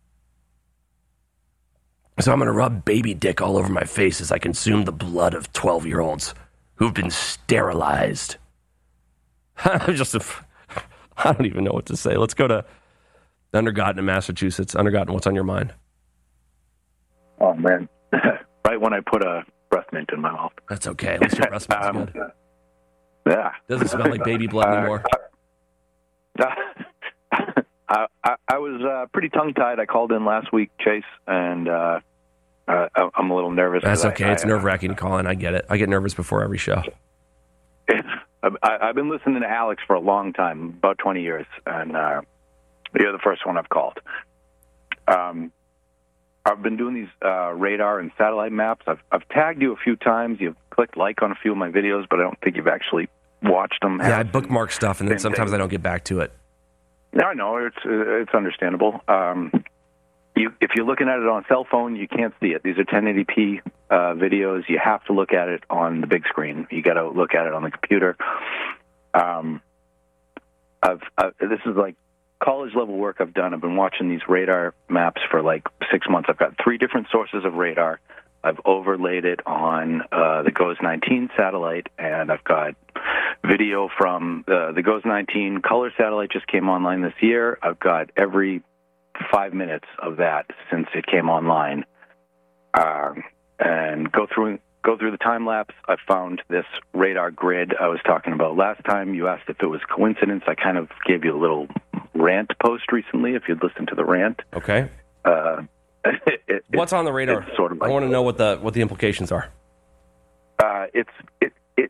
D: So I'm going to rub baby dick all over my face as I consume the blood of twelve-year-olds who've been sterilized. Just a... I don't even know what to say. Let's go to Undergotten in Massachusetts. Undergotten, what's on your mind?
P: Oh, man. Right when I put a breath mint in my mouth.
D: That's okay. At least your breath smells
P: um,
D: good.
P: Yeah.
D: Doesn't smell like baby blood anymore.
P: Uh, I, I, I was uh, pretty tongue-tied. I called in last week, Chase, and uh, uh, I'm a little nervous.
D: That's okay.
P: I,
D: it's
P: I,
D: nerve-wracking to call in. I get it. I get nervous before every show.
P: I, I've been listening to Alex for a long time, about twenty years, and uh, you're the first one I've called. Um, I've been doing these uh, radar and satellite maps. I've, I've tagged you a few times. You've clicked like on a few of my videos, but I don't think you've actually watched them.
D: Yeah, I bookmark stuff, and then sometimes I don't get back to it.
P: No, I know. It's, it's understandable. Um, you, if you're looking at it on a cell phone, you can't see it. These are ten eighty p uh, videos. You have to look at it on the big screen. You got to look at it on the computer. Um, I've, I've this is like college level work I've done. I've been watching these radar maps for like six months. I've got three different sources of radar. I've overlaid it on uh, the GOES nineteen satellite, and I've got video from uh, the GOES nineteen color satellite just came online this year. I've got every five minutes of that since it came online, uh, and go through go through the time lapse. I found this radar grid I was talking about last time. You asked if it was coincidence. I kind of gave you a little rant post recently. If you'd listen to the rant,
D: okay.
P: Uh, it, it,
D: What's on the radar?
P: Sort of like,
D: I want to know what the what the implications are.
P: Uh, it's it it.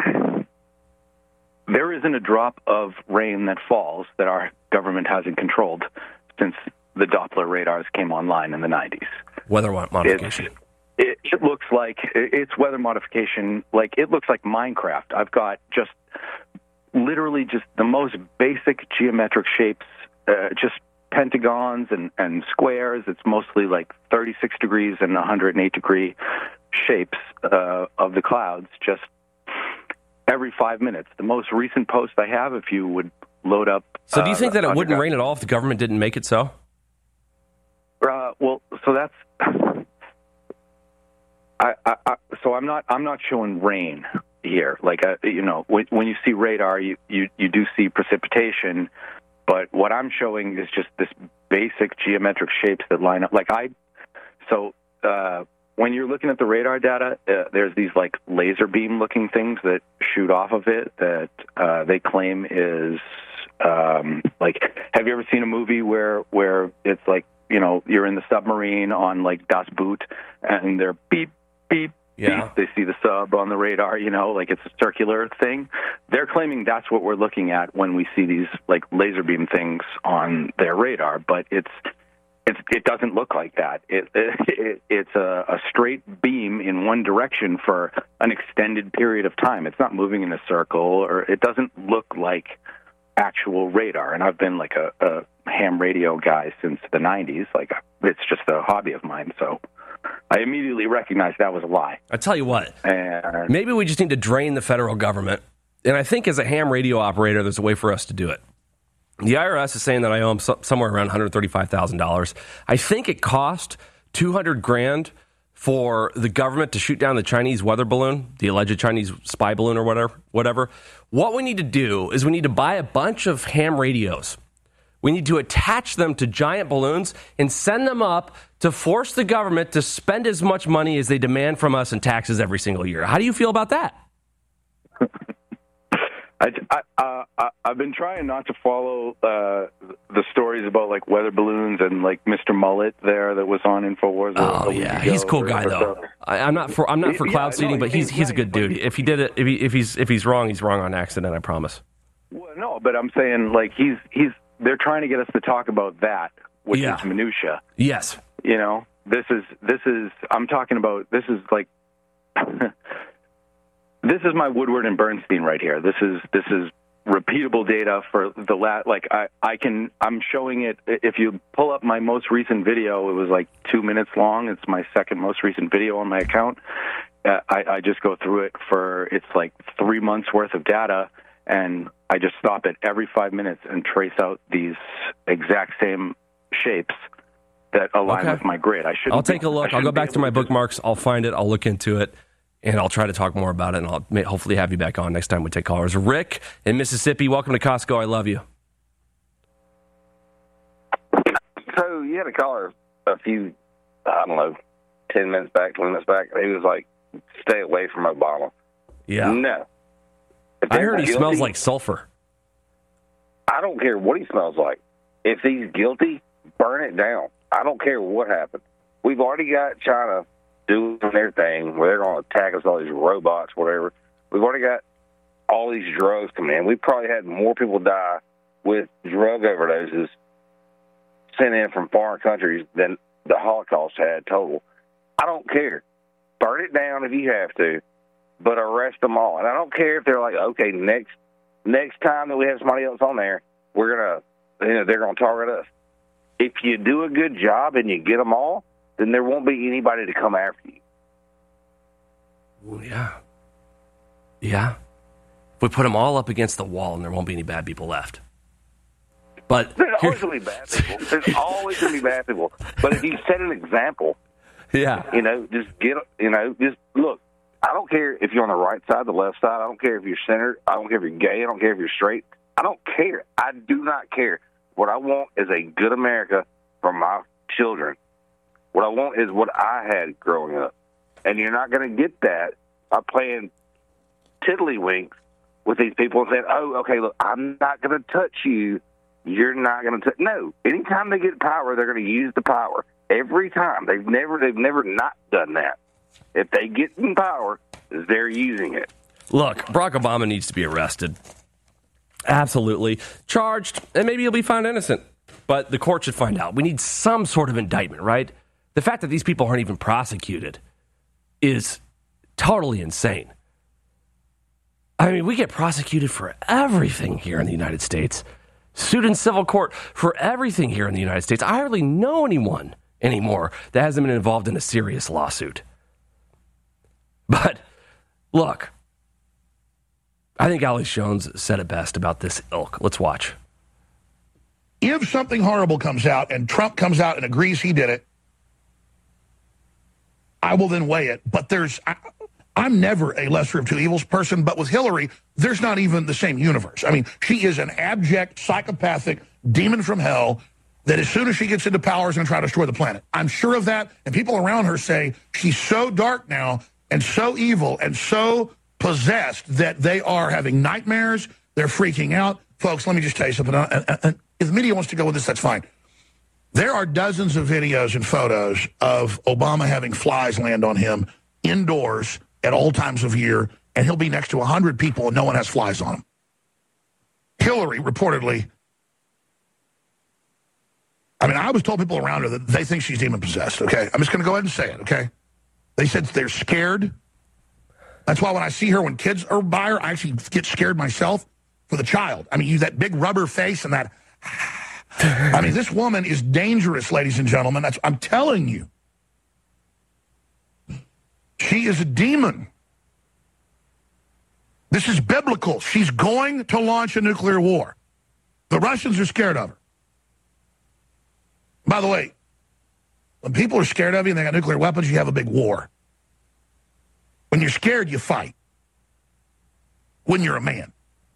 P: There isn't a drop of rain that falls that our government hasn't controlled since the Doppler radars came online in the nineties.
D: Weather modification.
P: It, it looks like it's weather modification. Like it looks like Minecraft. I've got just literally just the most basic geometric shapes, uh, just pentagons and, and squares. It's mostly like thirty-six degrees and one hundred eight degree shapes uh, of the clouds just every five minutes. The most recent post I have, if you would load up.
D: So do you think
P: uh,
D: that it wouldn't
P: underground-
D: rain at all if the government didn't make it so?
P: Uh, well, so that's. I, I, I so I'm not I'm not showing rain here. Like uh, you know, when, when you see radar, you, you you do see precipitation, but what I'm showing is just this basic geometric shapes that line up. Like I, so uh, when you're looking at the radar data, uh, there's these like laser beam looking things that shoot off of it that uh, they claim is um, like. Have you ever seen a movie where where it's like, you know, you're in the submarine on like Das Boot and they're beep, beep,
D: yeah.
P: beep. They see the sub on the radar, you know, like it's a circular thing. They're claiming that's what we're looking at when we see these like laser beam things on their radar, but it's, it's it doesn't look like that. It, it It's a, a straight beam in one direction for an extended period of time. It's not moving in a circle, or it doesn't look like actual radar. And I've been like a, a ham radio guy since the nineties. Like it's just a hobby of mine. So I immediately recognized that was a lie.
D: I tell you what,
P: and
D: maybe we just need to drain the federal government And I think as a ham radio operator, there's a way for us to do it. The I R S is saying that I owe them so, somewhere around one hundred thirty-five thousand dollars. I think it cost two hundred grand for the government to shoot down the Chinese weather balloon, the alleged Chinese spy balloon or whatever. Whatever. What we need to do is we need to buy a bunch of ham radios. We need to attach them to giant balloons and send them up to force the government to spend as much money as they demand from us in taxes every single year. How do you feel about that?
P: I, I, uh, I, I've been trying not to follow uh, the stories about like weather balloons and like Mister Mullet there that was on InfoWars.
D: Oh yeah, he's a cool guy
P: or,
D: though. I, I'm not for I'm not for
P: Yeah,
D: cloud
P: no,
D: seeding, but he's he's a good dude. If he did it, if he if he's if he's wrong, he's wrong on accident. I promise.
P: Well, no, but I'm saying like he's he's they're trying to get us to talk about that, which
D: Yeah.
P: is minutia.
D: Yes.
P: You know, this is this is I'm talking about. This is like. This is my Woodward and Bernstein right here. This is this is repeatable data for the lat. Like I, I can I'm showing it. If you pull up my most recent video, it was like two minutes long. It's my second most recent video on my account. Uh, I, I just go through it for it's like three months worth of data, and I just stop it every five minutes and trace out these exact same shapes that align
D: Okay.
P: with my grid. I should.
D: I'll take a look. I'll go back to my bookmarks. I'll find it. I'll look into it. And I'll try to talk more about it, and I'll may, hopefully have you back on next time we take callers. Rick in Mississippi, welcome to Costco. I love you.
E: So you had a caller a few, I don't know, ten minutes back, twenty minutes back. He was like, stay away from Obama.
D: Yeah.
E: No. If
D: I
E: they're
D: heard he
E: guilty,
D: smells like sulfur.
E: I don't care what he smells like. If he's guilty, burn it down. I don't care what happened. We've already got China doing their thing where they're going to attack us, all these robots, whatever. We've already got all these drugs coming in. We've probably had more people die with drug overdoses sent in from foreign countries than the Holocaust had total. I don't care. Burn it down if you have to, but arrest them all. And I don't care if they're like, okay, next next time that we have somebody else on there, we're gonna, you know, they're gonna target us. If you do a good job and you get them all, then there won't be anybody to come after you.
D: Ooh, yeah. Yeah. If we put them all up against the wall, and there won't be any bad people left. But
E: There's always going to be bad people. There's always going to be bad people. But if you set an example,
D: yeah,
E: you know, just get, you know, just look. I don't care if you're on the right side, the left side. I don't care if you're centered. I don't care if you're gay. I don't care if you're straight. I don't care. I do not care. What I want is a good America for my children. What I want is what I had growing up. And you're not going to get that by playing tiddlywinks with these people and saying, oh, okay, look, I'm not going to touch you. You're not going to touch. No. Anytime they get power, they're going to use the power. Every time. They've never, they've never not done that. If they get in power, they're using it.
D: Look, Barack Obama needs to be arrested. Absolutely. Charged, and maybe he'll be found innocent. But the court should find out. We need some sort of indictment, right? The fact that these people aren't even prosecuted is totally insane. I mean, we get prosecuted for everything here in the United States. Sued in civil court for everything here in the United States. I hardly know anyone anymore that hasn't been involved in a serious lawsuit. But, look, I think Alex Jones said it best about this ilk. Let's watch.
C: If something horrible comes out and Trump comes out and agrees he did it, I will then weigh it. But there's, I, I'm never a lesser of two evils person, but with Hillary, there's not even the same universe. I mean, she is an abject, psychopathic demon from hell that as soon as she gets into power is going to try to destroy the planet. I'm sure of that, and people around her say she's so dark now and so evil and so possessed that they are having nightmares, they're freaking out. Folks, let me just tell you something. And, and, and if the media wants to go with this, that's fine. There are dozens of videos and photos of Obama having flies land on him indoors at all times of year, and he'll be next to one hundred people and no one has flies on him. Hillary, reportedly, I mean, I was told people around her that they think she's demon-possessed, okay? I'm just going to go ahead and say it, okay? They said they're scared. That's why when I see her, when kids are by her, I actually get scared myself for the child. I mean, you that big rubber face and that... I mean, this woman is dangerous, ladies and gentlemen. That's, I'm telling you. She is a demon. This This is biblical. She's going to launch a nuclear war. The Russians are scared of her. By the way, when people are scared of you and they got nuclear weapons, you have a big war. When you're scared, you fight. When you're a man.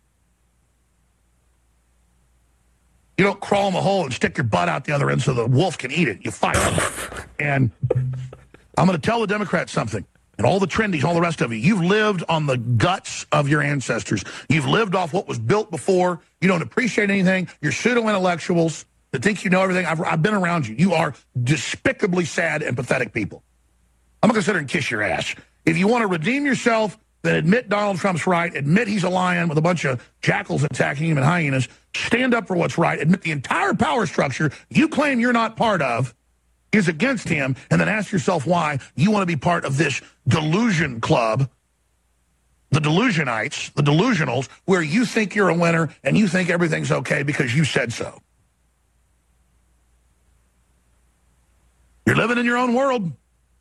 C: You don't crawl in the hole and stick your butt out the other end so the wolf can eat it. You fight. And I'm going to tell the Democrats something. And all the trendies, all the rest of you, you've lived on the guts of your ancestors. You've lived off what was built before. You don't appreciate anything. You're pseudo-intellectuals that think you know everything. I've, I've been around you. You are despicably sad and pathetic people. I'm going to sit there and kiss your ass. If you want to redeem yourself, then admit Donald Trump's right. Admit he's a lion with a bunch of jackals attacking him and hyenas. Stand up for what's right. Admit the entire power structure you claim you're not part of is against him, and then ask yourself why you want to be part of this delusion club, the delusionites, the delusionals, where you think you're a winner and you think everything's okay because you said so. You're living in your own world.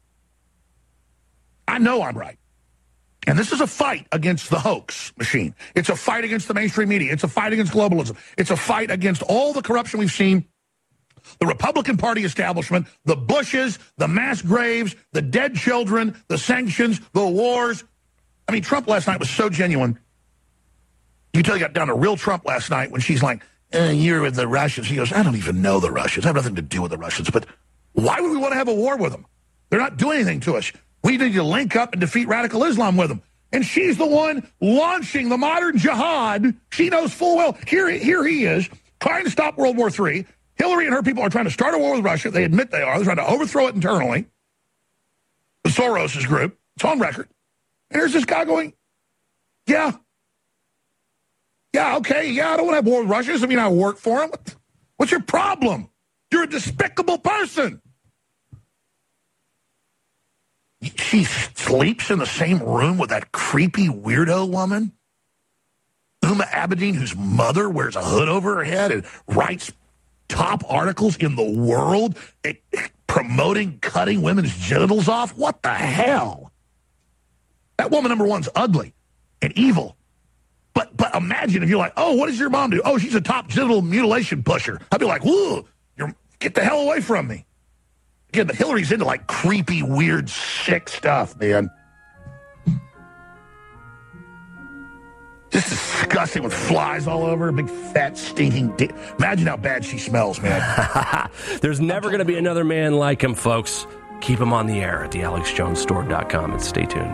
C: I know I'm right. And this is a fight against the hoax machine. It's a fight against the mainstream media. It's a fight against globalism. It's a fight against all the corruption we've seen. The Republican Party establishment, the Bushes, the mass graves, the dead children, the sanctions, the wars. I mean, Trump last night was so genuine. You can tell he got down to real Trump last night when she's like, eh, you're with the Russians. He goes, I don't even know the Russians. I have nothing to do with the Russians. But why would we want to have a war with them? They're not doing anything to us. We need to link up and defeat radical Islam with them. And she's the one launching the modern jihad. She knows full well. Here, here he is trying to stop World War Three. Hillary and her people are trying to start a war with Russia. They admit they are. They're trying to overthrow it internally. The Soros' group. It's on record. And there's this guy going, yeah. Yeah, okay. Yeah, I don't want to have war with Russia. Doesn't mean I work for him. What's your problem? You're a despicable person. She sleeps in the same room with that creepy weirdo woman, Uma Abedin, whose mother wears a hood over her head and writes top articles in the world eh, promoting cutting women's genitals off. What the hell? That woman, number one's ugly and evil. But but imagine if you're like, oh, what does your mom do? Oh, she's a top genital mutilation pusher. I'd be like, whoa, you're, get the hell away from me. Again, but Hillary's into like creepy, weird, sick stuff, man. Just disgusting with flies all over her, big, fat, stinking dick. Imagine how bad she smells, man.
D: There's never going to be another man like him, folks. Keep him on the air at the alex jones store dot com and stay tuned.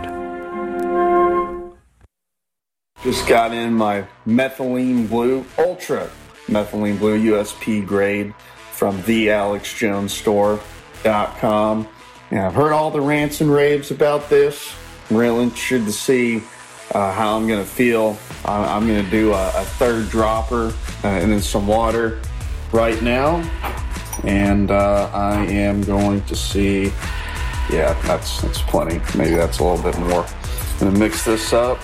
H: Just got in my Methylene Blue, Ultra Methylene Blue U S P grade from the alex jones store dot com. And I've heard all the rants and raves about this. I'm real interested to see Uh, how I'm going to feel. Uh, I'm going to do a, a third dropper uh, and then some water right now. And uh, I am going to see, yeah, that's that's plenty. Maybe that's a little bit more. I'm going to mix this up.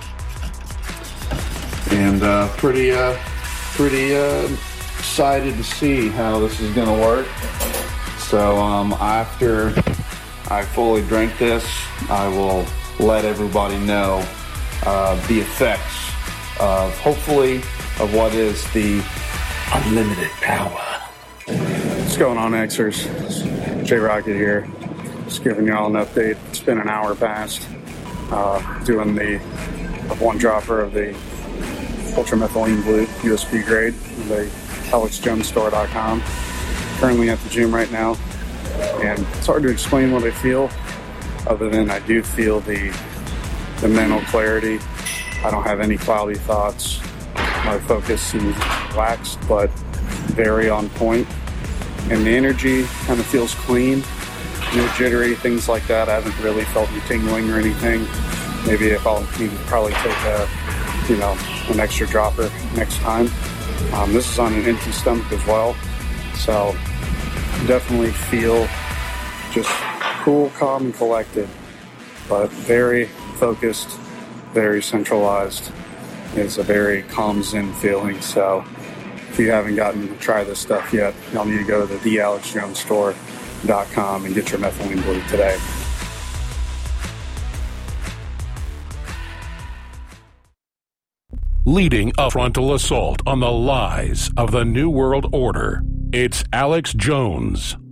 H: And uh, pretty, uh, pretty uh, excited to see how this is going to work. So um, after I fully drink this, I will let everybody know Uh, the effects of, hopefully, of what is the unlimited power. What's going on, Xers? J-Rocket here. Just giving y'all an update. It's been an hour past uh, doing the one dropper of the Ultra Methylene Blue U S P grade from the alex jones store dot com. Currently at the gym right now, and it's hard to explain what I feel other than I do feel the the mental clarity. I don't have any cloudy thoughts. My focus seems relaxed, but very on point. And the energy kind of feels clean, no jittery, things like that. I haven't really felt any tingling or anything. Maybe if I'll need to probably take a, you know, an extra dropper next time. Um, this is on an empty stomach as well. So definitely feel just cool, calm, and collected, but very focused, very centralized. It's a very calm zen feeling. So if you haven't gotten to try this stuff yet, y'all need to go to the alex jones store dot com and get your Methylene Blue today.
I: leading a frontal assault on the lies of the New World Order. It's Alex Jones.